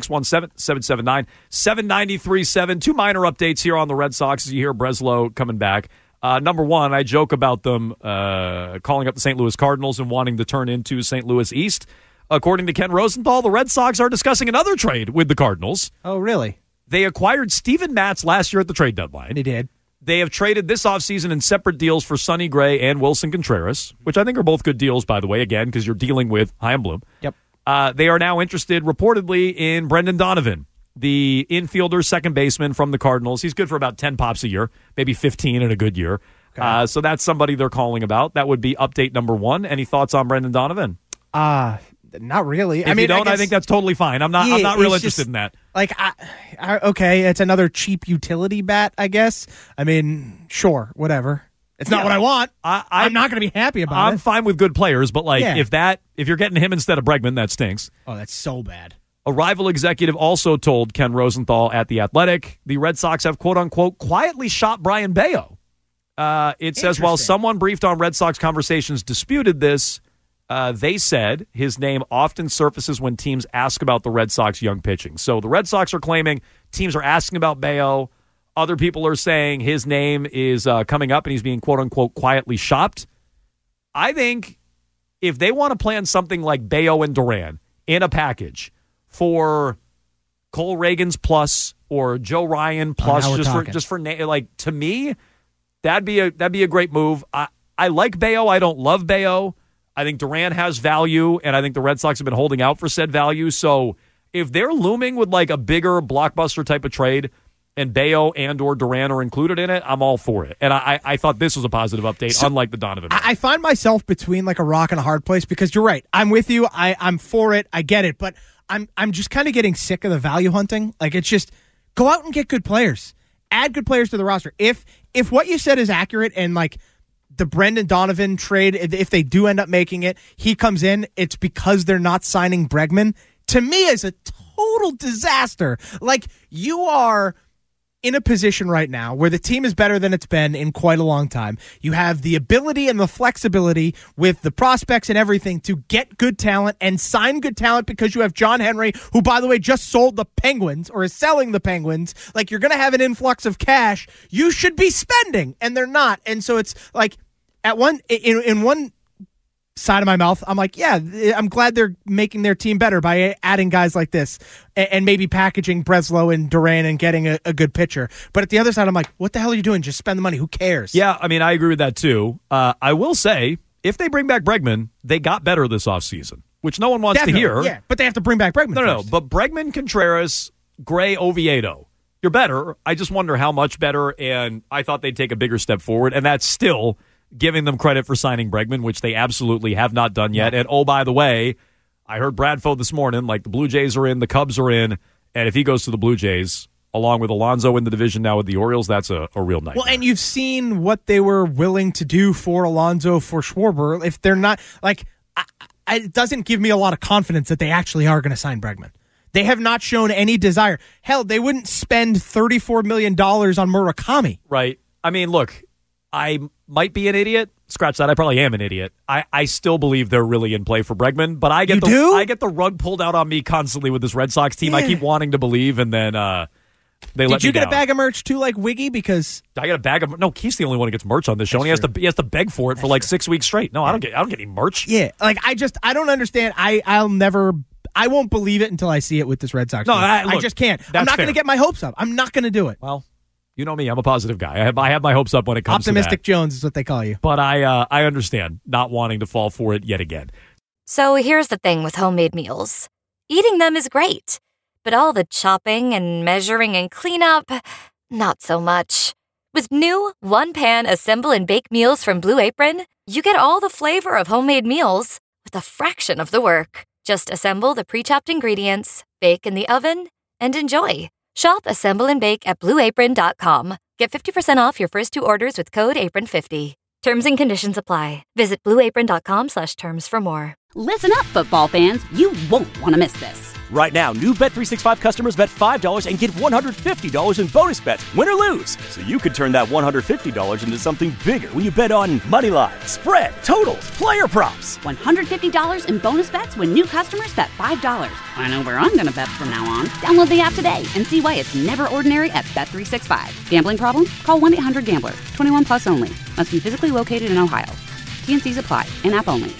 617-779-7937. 2 minor updates here on the Red Sox as you hear Breslow coming back. Number one, I joke about them calling up the St. Louis Cardinals and wanting to turn into St. Louis East. According to Ken Rosenthal, the Red Sox are discussing another trade with the Cardinals. Oh, really? They acquired Steven Matz last year at the trade deadline. They did. They have traded this offseason in separate deals for Sonny Gray and Wilson Contreras, which I think are both good deals, by the way, again, because you're dealing with Chaim Bloom. Yep. They are now interested, reportedly, in Brendan Donovan, the infielder, second baseman from the Cardinals. He's good for about 10 pops a year, maybe 15 in a good year. Okay. So that's somebody they're calling about. That would be update number one. Any thoughts on Brendan Donovan? Not really. If you don't, I think that's totally fine. I'm not real interested in that. Okay, it's another cheap utility bat, I guess. Sure, whatever. It's not what I want. I'm not going to be happy about it. I'm fine with good players, but if you're getting him instead of Bregman, that stinks. Oh, that's so bad. A rival executive also told Ken Rosenthal at The Athletic the Red Sox have, quote-unquote, quietly shot Brian Bayo. It says, while someone briefed on Red Sox conversations disputed this, they said his name often surfaces when teams ask about the Red Sox young pitching. So the Red Sox are claiming teams are asking about Bayo. Other people are saying his name is coming up and he's being quote-unquote quietly shopped. I think if they want to plan something like Bayo and Duran in a package for Cole Reagans plus or Joe Ryan plus, to me, that'd be a great move. I like Bayo. I don't love Bayo. I think Duran has value, and I think the Red Sox have been holding out for said value. So if they're looming with like a bigger blockbuster type of trade and Bayo and or Duran are included in it, I'm all for it. And I thought this was a positive update, unlike the Donovan. I find myself between like a rock and a hard place because you're right. I'm with you. I'm for it. I get it. But I'm just kind of getting sick of the value hunting. Like, it's just go out and get good players. Add good players to the roster. If what you said is accurate and like the Brendan Donovan trade, if they do end up making it, he comes in, it's because they're not signing Bregman. To me, is a total disaster. Like, you are in a position right now where the team is better than it's been in quite a long time. You have the ability and the flexibility with the prospects and everything to get good talent and sign good talent because you have John Henry, who, by the way, just sold the Penguins or is selling the Penguins. Like, you're going to have an influx of cash you should be spending, and they're not. And so it's like in one side of my mouth, I'm like, yeah, I'm glad they're making their team better by adding guys like this and maybe packaging Breslow and Duran and getting a good pitcher. But at the other side, I'm like, what the hell are you doing? Just spend the money. Who cares? Yeah, I mean, I agree with that too. I will say, if they bring back Bregman, they got better this offseason, which no one wants to hear. Yeah, but they have to bring back Bregman No, first. but Bregman, Contreras, Gray, Oviedo, you're better. I just wonder how much better, and I thought they'd take a bigger step forward, and that's still giving them credit for signing Bregman, which they absolutely have not done yet. And, oh, by the way, I heard Bradfo this morning, like the Blue Jays are in, the Cubs are in, and if he goes to the Blue Jays, along with Alonso in the division now with the Orioles, that's a real nightmare. Well, and you've seen what they were willing to do for Alonso, for Schwarber. If they're not, like, it doesn't give me a lot of confidence that they actually are going to sign Bregman. They have not shown any desire. Hell, they wouldn't spend $34 million on Murakami. Right. I mean, look, I might be an idiot. Scratch that. I probably am an idiot. I still believe they're really in play for Bregman, but I get the rug pulled out on me constantly with this Red Sox team. Yeah. I keep wanting to believe, and then they let me down. Did you get a bag of merch too, like Wiggy? Because I got a bag of Keith's the only one who gets merch on this show, and he has to beg for it for like 6 weeks straight. No, I don't get any merch. Yeah, like I don't understand. I won't believe it until I see it with this Red Sox team. I just can't. I'm not going to get my hopes up. I'm not going to do it. Well, you know me, I'm a positive guy. I have my hopes up when it comes Optimistic to that. Jones is what they call you. But I understand not wanting to fall for it yet again. So here's the thing with homemade meals. Eating them is great, but all the chopping and measuring and cleanup, not so much. With new one-pan assemble and bake meals from Blue Apron, you get all the flavor of homemade meals with a fraction of the work. Just assemble the pre-chopped ingredients, bake in the oven, and enjoy. Shop, assemble, and bake at BlueApron.com. Get 50% off your first 2 orders with code APRON50. Terms and conditions apply. Visit BlueApron.com/terms for more. Listen up, football fans. You won't want to miss this. Right now, new Bet365 customers bet $5 and get $150 in bonus bets, win or lose. So you could turn that $150 into something bigger when you bet on moneyline, spread, totals, player props. $150 in bonus bets when new customers bet $5. I know where I'm going to bet from now on. Download the app today and see why it's never ordinary at Bet365. Gambling problem? Call 1-800-GAMBLER. 21 plus only. Must be physically located in Ohio. T&Cs apply. In-app only.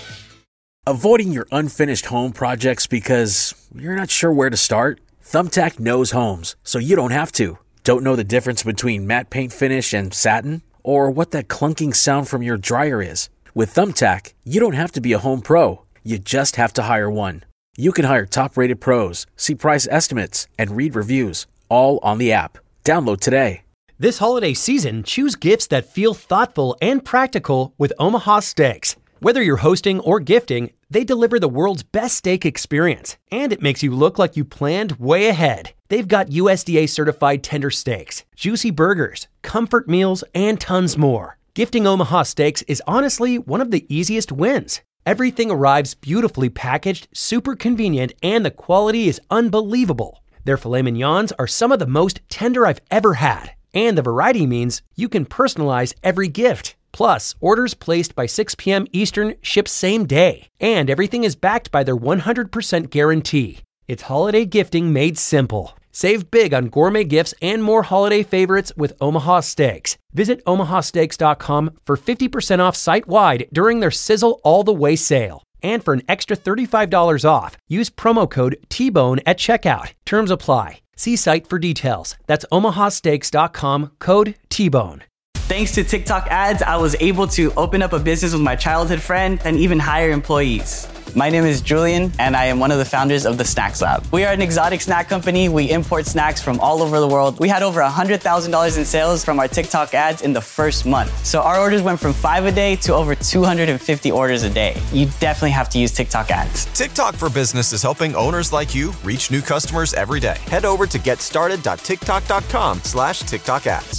Avoiding your unfinished home projects because you're not sure where to start? Thumbtack knows homes, so you don't have to. Don't know the difference between matte paint finish and satin? Or what that clunking sound from your dryer is? With Thumbtack, you don't have to be a home pro. You just have to hire one. You can hire top-rated pros, see price estimates, and read reviews, all on the app. Download today. This holiday season, choose gifts that feel thoughtful and practical with Omaha Steaks. Whether you're hosting or gifting, they deliver the world's best steak experience, and it makes you look like you planned way ahead. They've got USDA-certified tender steaks, juicy burgers, comfort meals, and tons more. Gifting Omaha Steaks is honestly one of the easiest wins. Everything arrives beautifully packaged, super convenient, and the quality is unbelievable. Their filet mignons are some of the most tender I've ever had, and the variety means you can personalize every gift. Plus, orders placed by 6 p.m. Eastern ship same day. And everything is backed by their 100% guarantee. It's holiday gifting made simple. Save big on gourmet gifts and more holiday favorites with Omaha Steaks. Visit omahasteaks.com for 50% off site-wide during their Sizzle All the Way sale. And for an extra $35 off, use promo code TBONE at checkout. Terms apply. See site for details. That's omahasteaks.com, code TBONE. Thanks to TikTok ads, I was able to open up a business with my childhood friend and even hire employees. My name is Julian, and I am one of the founders of the Snacks Lab. We are an exotic snack company. We import snacks from all over the world. We had over $100,000 in sales from our TikTok ads in the first month. So our orders went from 5 a day to over 250 orders a day. You definitely have to use TikTok ads. TikTok for Business is helping owners like you reach new customers every day. Head over to getstarted.tiktok.com/TikTok ads.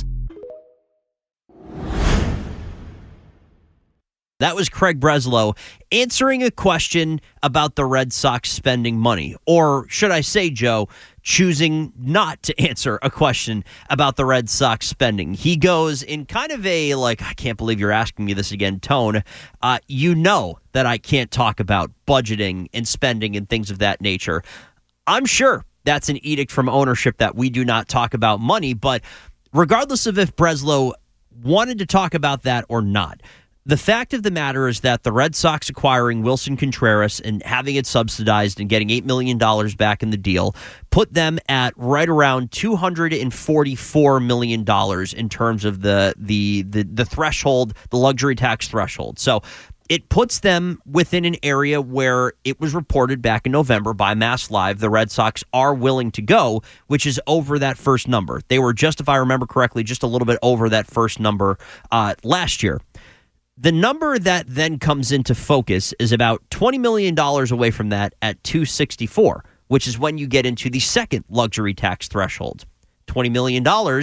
That was Craig Breslow answering a question about the Red Sox spending money. Or should I say, Joe, choosing not to answer a question about the Red Sox spending. He goes in kind of a, like, I can't believe you're asking me this again, tone. You know that I can't talk about budgeting and spending and things of that nature. I'm sure that's an edict from ownership that we do not talk about money, but regardless of if Breslow wanted to talk about that or not, the fact of the matter is that the Red Sox acquiring Wilson Contreras and having it subsidized and getting $8 million back in the deal put them at right around $244 million in terms of the threshold, the luxury tax threshold. So it puts them within an area where it was reported back in November by Mass Live the Red Sox are willing to go, which is over that first number. They were just, if I remember correctly, just a little bit over that first number last year. The number that then comes into focus is about $20 million away from that at 264, which is when you get into the second luxury tax threshold. $20 million,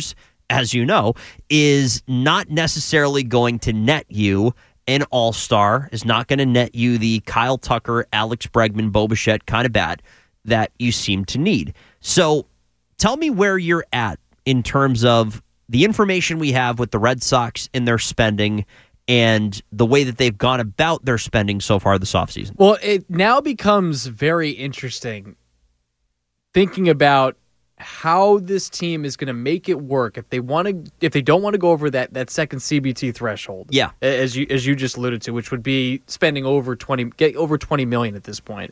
as you know, is not necessarily going to net you an all-star, is not going to net you the Kyle Tucker, Alex Bregman, Bo Bichette kind of bat that you seem to need. So tell me where you're at in terms of the information we have with the Red Sox in their spending and the way that they've gone about their spending so far this offseason. Well, it now becomes very interesting thinking about how this team is going to make it work if they don't want to go over that second CBT threshold. Yeah, as you just alluded to, which would be spending over $20 million at this point.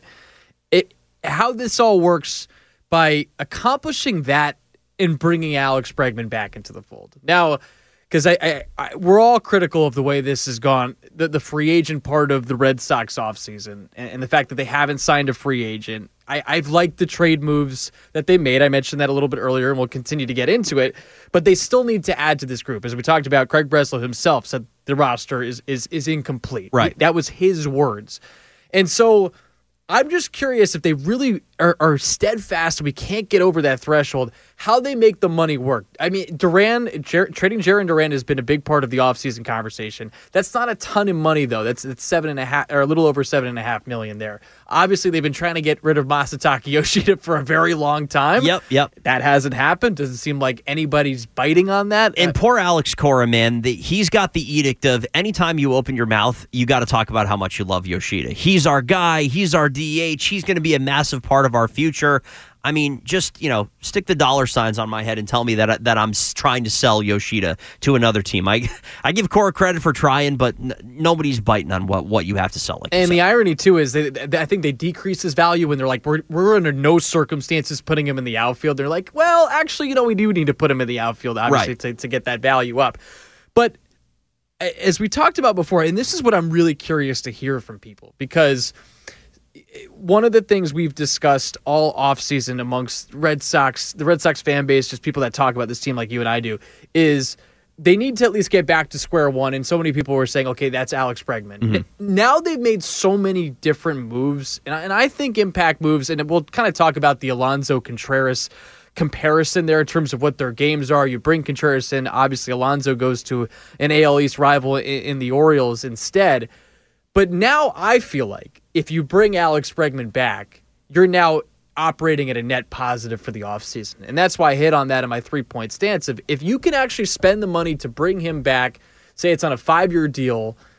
How this all works by accomplishing that and bringing Alex Bregman back into the fold now. Because we're all critical of the way this has gone, the free agent part of the Red Sox offseason, and the fact that they haven't signed a free agent. I've liked the trade moves that they made. I mentioned that a little bit earlier, and we'll continue to get into it. But they still need to add to this group. As we talked about, Craig Breslow himself said the roster is incomplete. Right. That was his words. And so I'm just curious if they really are steadfast and we can't get over that threshold, how they make the money work. I mean, trading Jarren Duran has been a big part of the offseason conversation. That's not a ton of money, though. That's $7.5 or a little over $7.5 million there. Obviously, they've been trying to get rid of Masataka Yoshida for a very long time. Yep. That hasn't happened. Doesn't seem like anybody's biting on that. And poor Alex Cora, man, he's got the edict of anytime you open your mouth, you got to talk about how much you love Yoshida. He's our guy. He's our DH. He's going to be a massive part of our future. I mean, just, stick the dollar signs on my head and tell me that I'm trying to sell Yoshida to another team. I give Cora credit for trying, but nobody's biting on what you have to sell. And the irony, too, is I think they decrease his value when they're like, we're under no circumstances putting him in the outfield. They're like, well, actually, we do need to put him in the outfield, obviously, right, to get that value up. But as we talked about before, and this is what I'm really curious to hear from people, because one of the things we've discussed all offseason amongst the Red Sox fan base, just people that talk about this team like you and I do, is they need to at least get back to square one. And so many people were saying, okay, that's Alex Bregman. Mm-hmm. Now they've made so many different moves, and I think impact moves, and we'll kind of talk about the Alonso Contreras comparison there in terms of what their games are. You bring Contreras in, obviously Alonso goes to an AL East rival in the Orioles instead. But now I feel like if you bring Alex Bregman back, you're now operating at a net positive for the offseason. And that's why I hit on that in my 3-point stance of if you can actually spend the money to bring him back, say it's on a 5-year deal,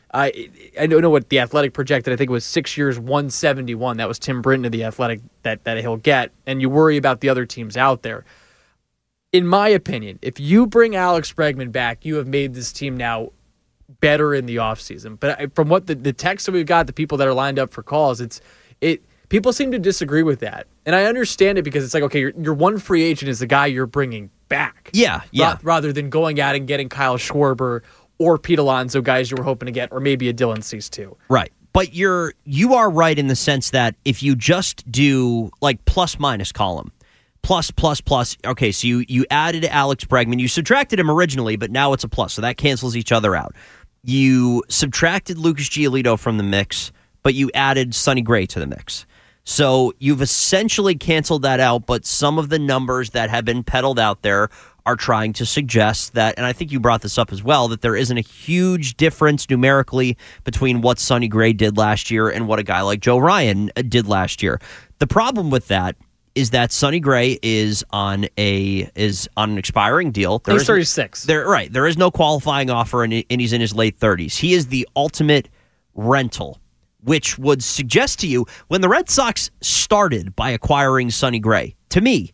I don't know what the Athletic projected. I think it was 6 years, 171. That was Tim Britton of the Athletic that he'll get. And you worry about the other teams out there. In my opinion, if you bring Alex Bregman back, you have made this team now better in the offseason. But from what the text that we've got, the people that are lined up for calls, people seem to disagree with that. And I understand it because it's like, okay, your one free agent is the guy you're bringing back. Yeah. Rather than going out and getting Kyle Schwarber or Pete Alonso, guys you were hoping to get, or maybe a Dylan Cease too. Right. But you are right in the sense that if you just do like plus minus column, plus. Okay, so you added Alex Bregman. You subtracted him originally, but now it's a plus, so that cancels each other out. You subtracted Lucas Giolito from the mix, but you added Sonny Gray to the mix. So you've essentially canceled that out, but some of the numbers that have been peddled out there are trying to suggest that, and I think you brought this up as well, that there isn't a huge difference numerically between what Sonny Gray did last year and what a guy like Joe Ryan did last year. The problem with that is that Sonny Gray is on an expiring deal. He's 36. There is no qualifying offer, and he's in his late 30s. He is the ultimate rental, which would suggest to you, when the Red Sox started by acquiring Sonny Gray, to me,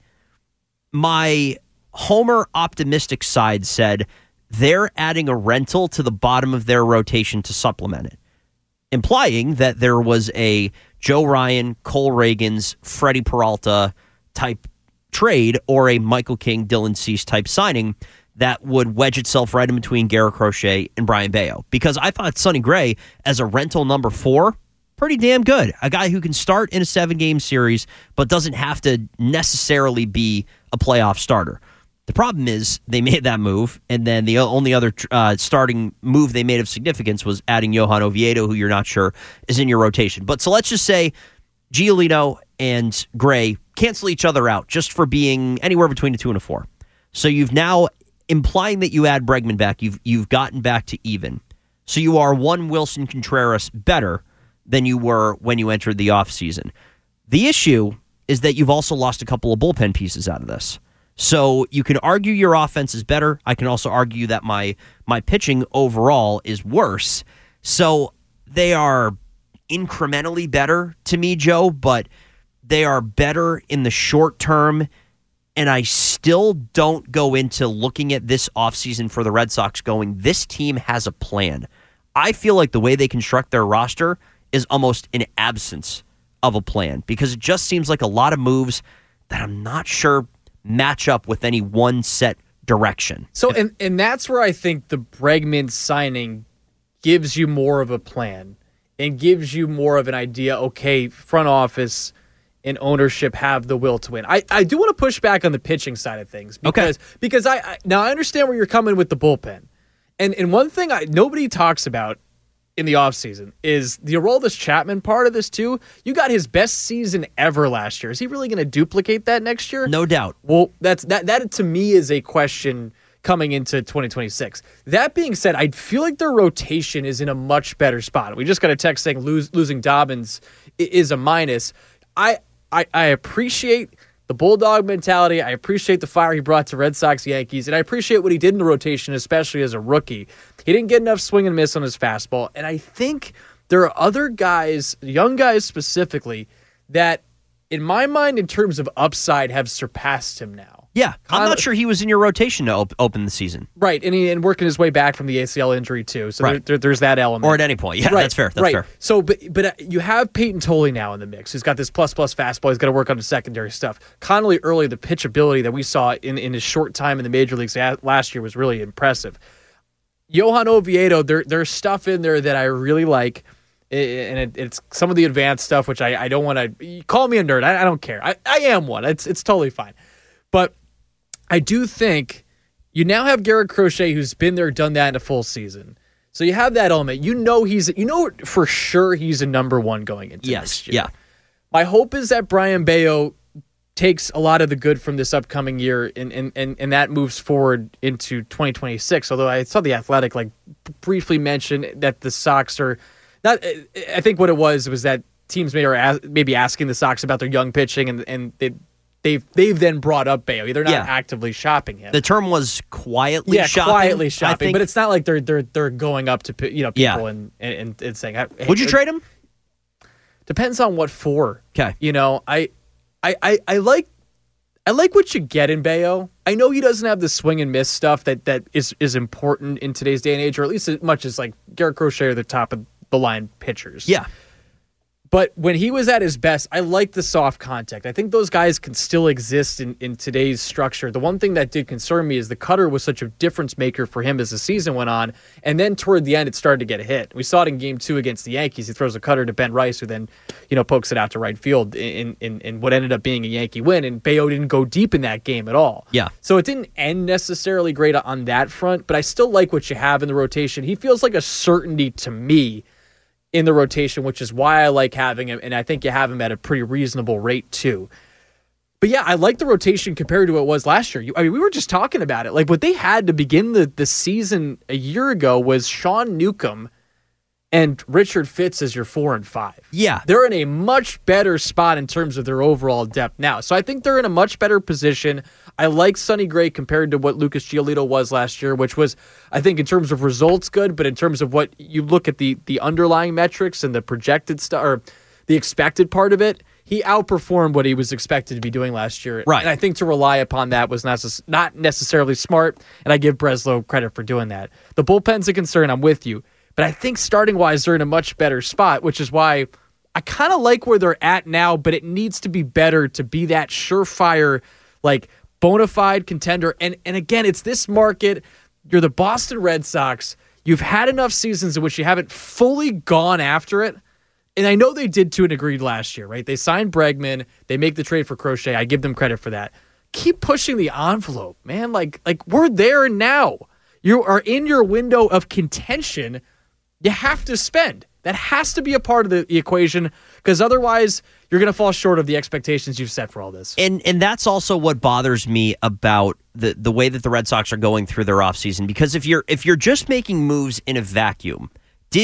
my homer optimistic side said they're adding a rental to the bottom of their rotation to supplement it, implying that there was a Joe Ryan, Cole Reagans, Freddie Peralta type trade or a Michael King, Dylan Cease type signing that would wedge itself right in between Garrett Crochet and Brian Bayo. Because I thought Sonny Gray, as a rental number 4, pretty damn good. A guy who can start in a 7-game series, but doesn't have to necessarily be a playoff starter. The problem is they made that move, and then the only other starting move they made of significance was adding Johan Oviedo, who you're not sure is in your rotation. But so let's just say Giolito and Gray cancel each other out just for being anywhere between a 2 and a 4. So you've now, implying that you add Bregman back, you've gotten back to even. So you are one Wilson Contreras better than you were when you entered the offseason. The issue is that you've also lost a couple of bullpen pieces out of this. So you can argue your offense is better. I can also argue that my pitching overall is worse. So they are incrementally better to me, Joe, but they are better in the short term. And I still don't go into looking at this offseason for the Red Sox going, this team has a plan. I feel like the way they construct their roster is almost an absence of a plan because it just seems like a lot of moves that I'm not sure match up with any one set direction. So, and that's where I think the Bregman signing gives you more of a plan and gives you more of an idea, okay, front office and ownership have the will to win. I do want to push back on the pitching side of things because I understand where you're coming with the bullpen. And one thing nobody talks about in the offseason is the Aroldis Chapman part of this too. You got his best season ever last year. Is he really going to duplicate that next year? No doubt. Well, that to me is a question coming into 2026. That being said, I feel like their rotation is in a much better spot. We just got a text saying losing Dobbins is a minus. I appreciate the Bulldog mentality. I appreciate the fire he brought to Red Sox Yankees, and I appreciate what he did in the rotation, especially as a rookie. He didn't get enough swing and miss on his fastball, and I think there are other guys, young guys specifically, that in my mind, in terms of upside, have surpassed him now. Yeah, I'm not sure he was in your rotation to open the season. Right, and working his way back from the ACL injury too. So right. there's that element. Or at any point, yeah, right, that's fair. That's right. fair. So, but you have Peyton Tolley now in the mix. Who's got this plus fastball. He's got to work on the secondary stuff. Connolly early, the pitchability that we saw in his short time in the major leagues last year was really impressive. Johan Oviedo, there's stuff in there that I really like. And it's some of the advanced stuff, which I don't want to call me a nerd. I don't care. I am one. It's totally fine. But I do think you now have Garrett Crochet, who's been there, done that in a full season. So you have that element. You know for sure he's a number one going into next year. Yeah. My hope is that Brian Bayo takes a lot of the good from this upcoming year and that moves forward into 2026. Although I saw the Athletic briefly mention that the Sox are not. I think what it was that teams maybe asking the Sox about their young pitching and they've then brought up Bello. They're not actively shopping him. The term was quietly shopping. Quietly shopping, but it's not like they're going up to people and saying, hey, would you trade him? Depends on what for. Okay. I like what you get in Bello. I know he doesn't have the swing and miss stuff that is important in today's day and age, or at least as much as like Garrett Crochet or the top of the line pitchers. Yeah. But when he was at his best, I like the soft contact. I think those guys can still exist in today's structure. The one thing that did concern me is the cutter was such a difference maker for him as the season went on. And then toward the end, it started to get a hit. We saw it in Game 2 against the Yankees. He throws a cutter to Ben Rice, who then pokes it out to right field in what ended up being a Yankee win. And Bello didn't go deep in that game at all. Yeah. So it didn't end necessarily great on that front, but I still like what you have in the rotation. He feels like a certainty to me in the rotation, which is why I like having him, and I think you have him at a pretty reasonable rate too. But yeah, I like the rotation compared to what it was last year. We were just talking about it. Like what they had to begin the season a year ago was Sean Newcomb and Richard Fitz as your 4 and 5. Yeah. They're in a much better spot in terms of their overall depth now. So I think they're in a much better position. I like Sonny Gray compared to what Lucas Giolito was last year, which was, I think, in terms of results good, but in terms of what you look at the underlying metrics and the projected stuff or the expected part of it, he outperformed what he was expected to be doing last year. Right. And I think to rely upon that was not necessarily smart, and I give Breslow credit for doing that. The bullpen's a concern. I'm with you. But I think starting-wise, they're in a much better spot, which is why I kind of like where they're at now, but it needs to be better to be that surefire, like, bona fide contender. And again, it's this market. You're the Boston Red Sox. You've had enough seasons in which you haven't fully gone after it. And I know they did to a degree last year, right? They signed Bregman. They make the trade for Crochet. I give them credit for that. Keep pushing the envelope, man. Like we're there now. You are in your window of contention. You have to spend. That has to be a part of the equation, because otherwise you're going to fall short of the expectations you've set for all this. And that's also what bothers me about the way that the Red Sox are going through their offseason, because if you're just making moves in a vacuum,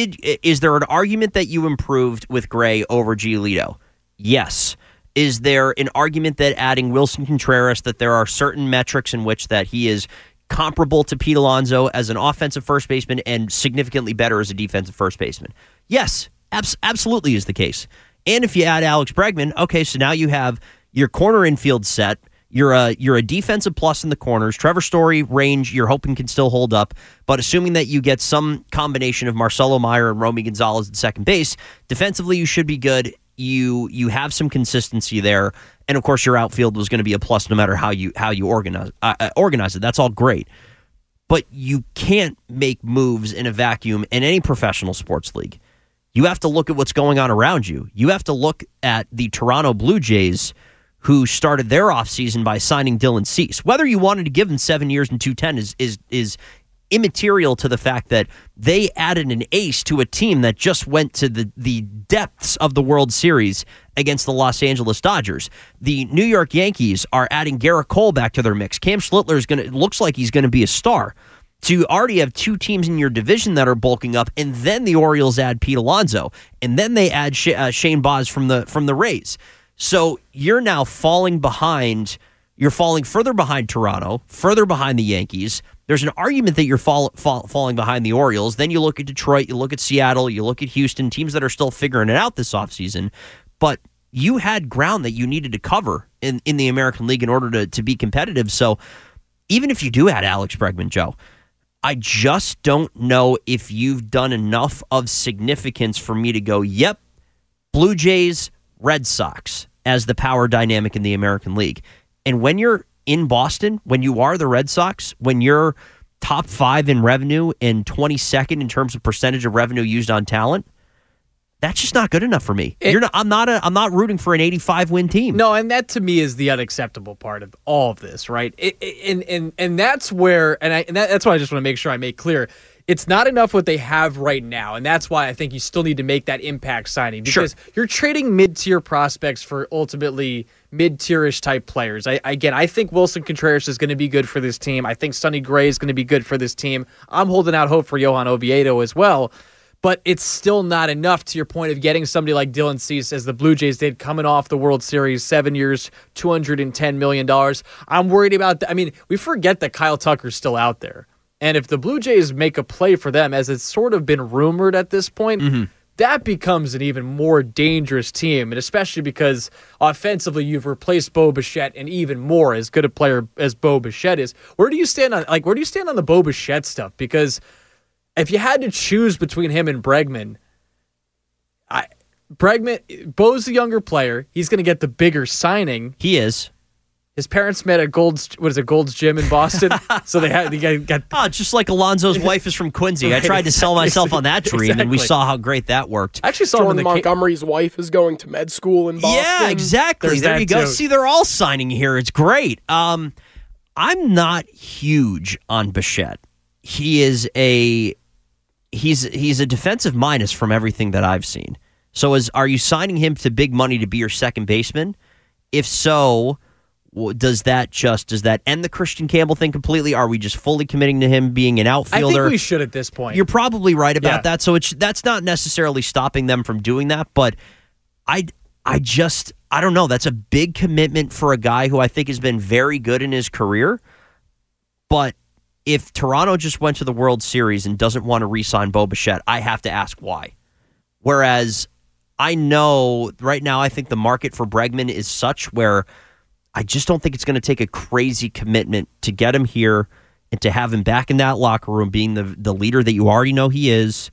is there an argument that you improved with Gray over Giolito? Yes. Is there an argument that adding Wilson Contreras, that there are certain metrics in which that he is comparable to Pete Alonso as an offensive first baseman and significantly better as a defensive first baseman? Yes, absolutely is the case. And if you add Alex Bregman, okay, so now you have your corner infield set. You're a defensive plus in the corners. Trevor Story range you're hoping can still hold up, but assuming that you get some combination of Marcelo Meyer and Romy Gonzalez at second base, defensively you should be good. You have some consistency there, and of course your outfield was going to be a plus no matter how you organize it. That's all great, but you can't make moves in a vacuum in any professional sports league. You have to look at what's going on around you. You have to look at the Toronto Blue Jays, who started their offseason by signing Dylan Cease. Whether you wanted to give him 7 years and $210 is immaterial to the fact that they added an ace to a team that just went to the depths of the World Series against the Los Angeles Dodgers. The New York Yankees are adding Garrett Cole back to their mix. Cam Schlittler looks like he's going to be a star. So you already have two teams in your division that are bulking up, and then the Orioles add Pete Alonso, and then they add Shane Baz from the Rays. So you're now falling behind. You're falling further behind Toronto, further behind the Yankees. There's an argument that you're falling behind the Orioles. Then you look at Detroit, you look at Seattle, you look at Houston, teams that are still figuring it out this offseason. But you had ground that you needed to cover in the American League in order to be competitive. So even if you do add Alex Bregman, Joe, I just don't know if you've done enough of significance for me to go, yep, Blue Jays, Red Sox as the power dynamic in the American League. And when you're in Boston, when you are the Red Sox, when you're top 5 in revenue and 22nd in terms of percentage of revenue used on talent, that's just not good enough for me. I'm not rooting for an 85-win team. No, and that to me is the unacceptable part of all of this, right? And that's where, that's why I just want to make sure I make clear. It's not enough what they have right now, and that's why I think you still need to make that impact signing, because you're trading mid-tier prospects for ultimately mid-tierish type players. I think Wilson Contreras is going to be good for this team. I think Sonny Gray is going to be good for this team. I'm holding out hope for Johan Oviedo as well. but it's still not enough, to your point of getting somebody like Dylan Cease, as the Blue Jays did, coming off the World Series, 7 years, $210 million. I'm worried about that. I mean, we forget that Kyle Tucker's still out there. And if the Blue Jays make a play for them, as it's sort of been rumored at this point, that becomes an even more dangerous team, and especially because offensively you've replaced Bo Bichette and even more as good a player as Bo Bichette is. Where do you stand on the Bo Bichette stuff? Because if you had to choose between him and Bregman, Bo's the younger player. He's going to get the bigger signing. He is. His parents met at Gold's Gym in Boston, so they got just like Alonso's wife is from Quincy. I tried to sell myself on that dream, and we saw how great that worked. I actually saw Jordan Montgomery's wife is going to med school in Boston. Yeah, exactly. There you go. Too. See, they're all signing here. It's great. I'm not huge on Bichette. He's a defensive minus from everything that I've seen. So are you signing him to big money to be your second baseman? If so, does that end the Christian Campbell thing completely? Are we just fully committing to him being an outfielder? I think we should at this point. You're probably right about that. So that's not necessarily stopping them from doing that, but I don't know. That's a big commitment for a guy who I think has been very good in his career. But if Toronto just went to the World Series and doesn't want to re-sign Bo Bichette, I have to ask why. Whereas I know right now I think the market for Bregman is such where I just don't think it's going to take a crazy commitment to get him here and to have him back in that locker room being the leader that you already know he is.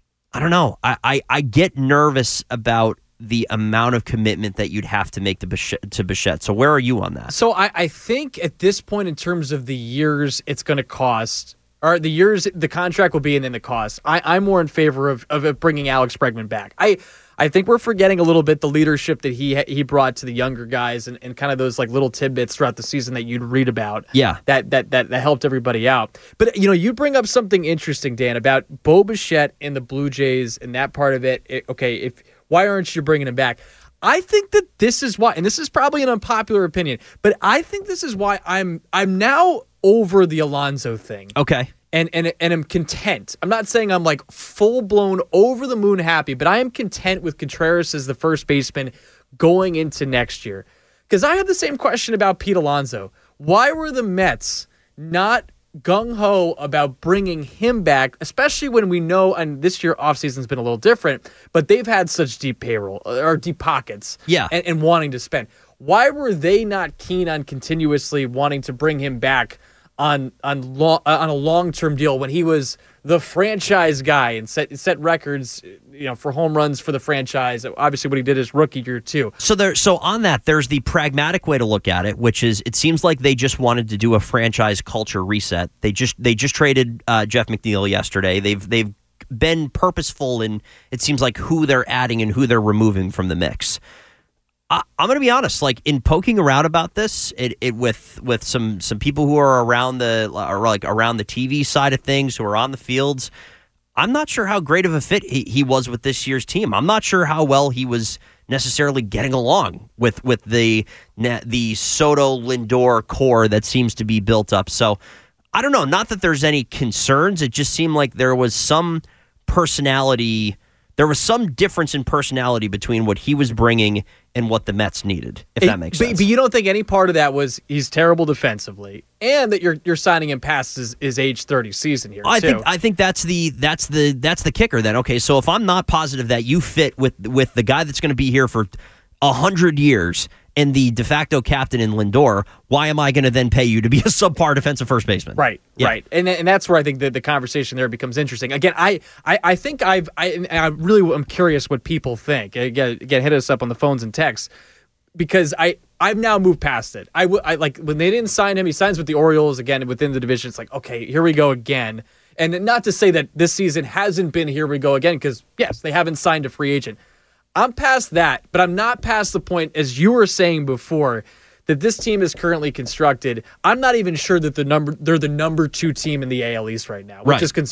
I don't know. I get nervous about the amount of commitment that you'd have to make to Bichette. So where are you on that? So I think at this point, in terms of the years it's going to cost, or the years the contract will be and then the cost, I'm more in favor of bringing Alex Bregman back. I think we're forgetting a little bit the leadership that he brought to the younger guys and kind of those like little tidbits throughout the season that you'd read about. Yeah. That helped everybody out. But you bring up something interesting, Dan, about Bo Bichette and the Blue Jays and that part of it. Why aren't you bringing him back? I think that this is why, and this is probably an unpopular opinion, but I think this is why I'm now over the Alonso thing. Okay. And I'm content. I'm not saying I'm like full-blown over-the-moon happy, but I am content with Contreras as the first baseman going into next year. Because I have the same question about Pete Alonso. Why were the Mets not gung-ho about bringing him back, especially when we know, and this year offseason's been a little different, but they've had such deep payroll, or deep pockets, and wanting to spend. Why were they not keen on continuously wanting to bring him back on a long-term deal when he was the franchise guy and set records, for home runs for the franchise? Obviously, what he did his rookie year too. So on that, there's the pragmatic way to look at it, which is it seems like they just wanted to do a franchise culture reset. They just traded Jeff McNeil yesterday. They've been purposeful in, it seems like, who they're adding and who they're removing from the mix. I'm going to be honest, like in poking around about this, with some people who are around the TV side of things, who are on the fields, I'm not sure how great of a fit he was with this year's team. I'm not sure how well he was necessarily getting along with the Soto Lindor core that seems to be built up. So I don't know. Not that there's any concerns. It just seemed like there was some personality. There was some difference in personality between what he was bringing and what the Mets needed, if that makes sense. But you don't think any part of that was he's terrible defensively, and that you're signing him past his age 30 season here? I think that's the kicker. Then okay, so if I'm not positive that you fit with the guy that's going to be here for 100 years and the de facto captain in Lindor, why am I going to then pay you to be a subpar defensive first baseman? Right. And that's where I think the conversation there becomes interesting. Again, I think I'm curious what people think. Again, hit us up on the phones and texts, because I've now moved past it. I like when they didn't sign him, he signs with the Orioles again within the division. It's like, okay, here we go again. And not to say that this season hasn't been here we go again, because yes, they haven't signed a free agent. I'm past that, but I'm not past the point, as you were saying before, that this team is currently constructed. I'm not even sure that they're the number 2 team in the AL East right now, which is concerning.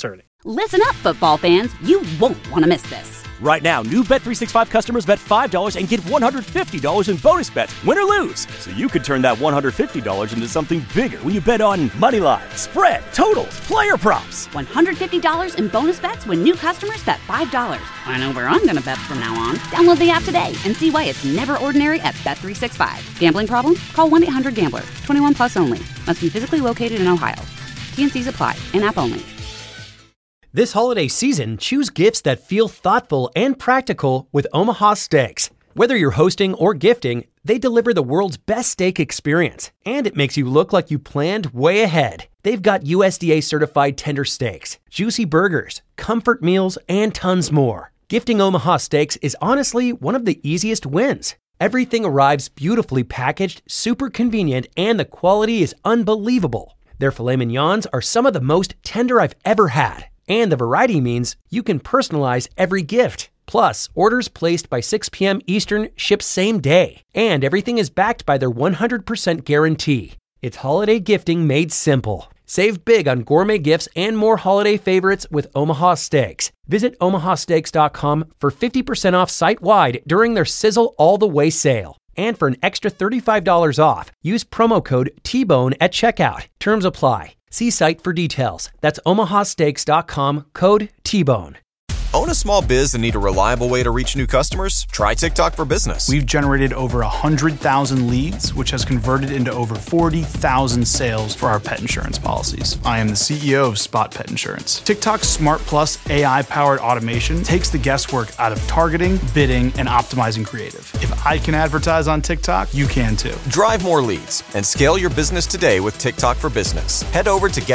Listen up, football fans. You won't want to miss this. Right now, new Bet365 customers bet $5 and get $150 in bonus bets, win or lose. So you could turn that $150 into something bigger when you bet on money line, spread, totals, player props. $150 in bonus bets when new customers bet $5. I know where I'm going to bet from now on. Download the app today and see why it's never ordinary at Bet365. Gambling problem? Call 1-800-GAMBLER. 21 plus only. Must be physically located in Ohio. T&Cs apply. In-app only. This holiday season, choose gifts that feel thoughtful and practical with Omaha Steaks. Whether you're hosting or gifting, they deliver the world's best steak experience, and it makes you look like you planned way ahead. They've got USDA certified tender steaks, juicy burgers, comfort meals, and tons more. Gifting Omaha Steaks is honestly one of the easiest wins. Everything arrives beautifully packaged, super convenient, and the quality is unbelievable. Their filet mignons are some of the most tender I've ever had. And the variety means you can personalize every gift. Plus, orders placed by 6 p.m. Eastern ship same day. And everything is backed by their 100% guarantee. It's holiday gifting made simple. Save big on gourmet gifts and more holiday favorites with Omaha Steaks. Visit omahasteaks.com for 50% off site-wide during their Sizzle All the Way sale. And for an extra $35 off, use promo code TBONE at checkout. Terms apply. See site for details. That's omahasteaks.com, code TBONE. Own a small biz and need a reliable way to reach new customers? Try TikTok for Business. We've generated over 100,000 leads, which has converted into over 40,000 sales for our pet insurance policies. I am the CEO of Spot Pet Insurance. TikTok's Smart Plus AI-powered automation takes the guesswork out of targeting, bidding, and optimizing creative. If I can advertise on TikTok, you can too. Drive more leads and scale your business today with TikTok for Business. Head over to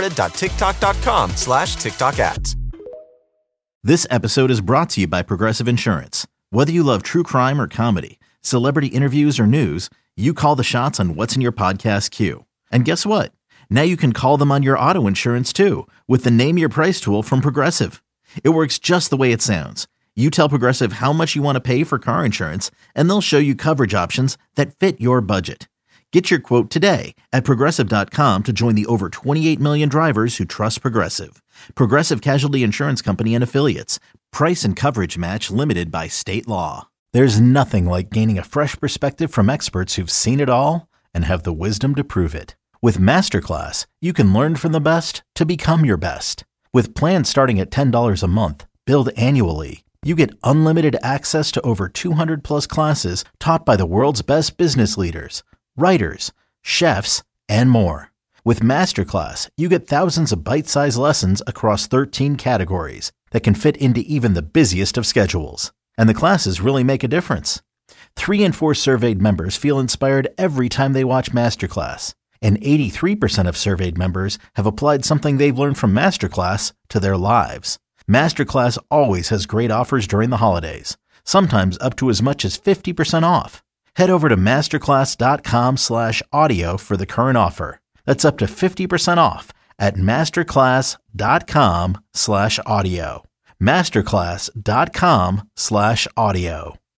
getstarted.tiktok.com/TikTok ads. This episode is brought to you by Progressive Insurance. Whether you love true crime or comedy, celebrity interviews or news, you call the shots on what's in your podcast queue. And guess what? Now you can call them on your auto insurance too with the Name Your Price tool from Progressive. It works just the way it sounds. You tell Progressive how much you want to pay for car insurance, and they'll show you coverage options that fit your budget. Get your quote today at Progressive.com to join the over 28 million drivers who trust Progressive. Progressive Casualty Insurance Company and Affiliates. Price and coverage match limited by state law. There's nothing like gaining a fresh perspective from experts who've seen it all and have the wisdom to prove it. With Masterclass, you can learn from the best to become your best. With plans starting at $10 a month, billed annually, you get unlimited access to over 200 plus classes taught by the world's best business leaders, writers, chefs, and more. With Masterclass, you get thousands of bite-sized lessons across 13 categories that can fit into even the busiest of schedules. And the classes really make a difference. 3 in 4 surveyed members feel inspired every time they watch Masterclass. And 83% of surveyed members have applied something they've learned from Masterclass to their lives. Masterclass always has great offers during the holidays, sometimes up to as much as 50% off. Head over to masterclass.com/audio for the current offer. That's up to 50% off at masterclass.com/audio. Masterclass.com/audio.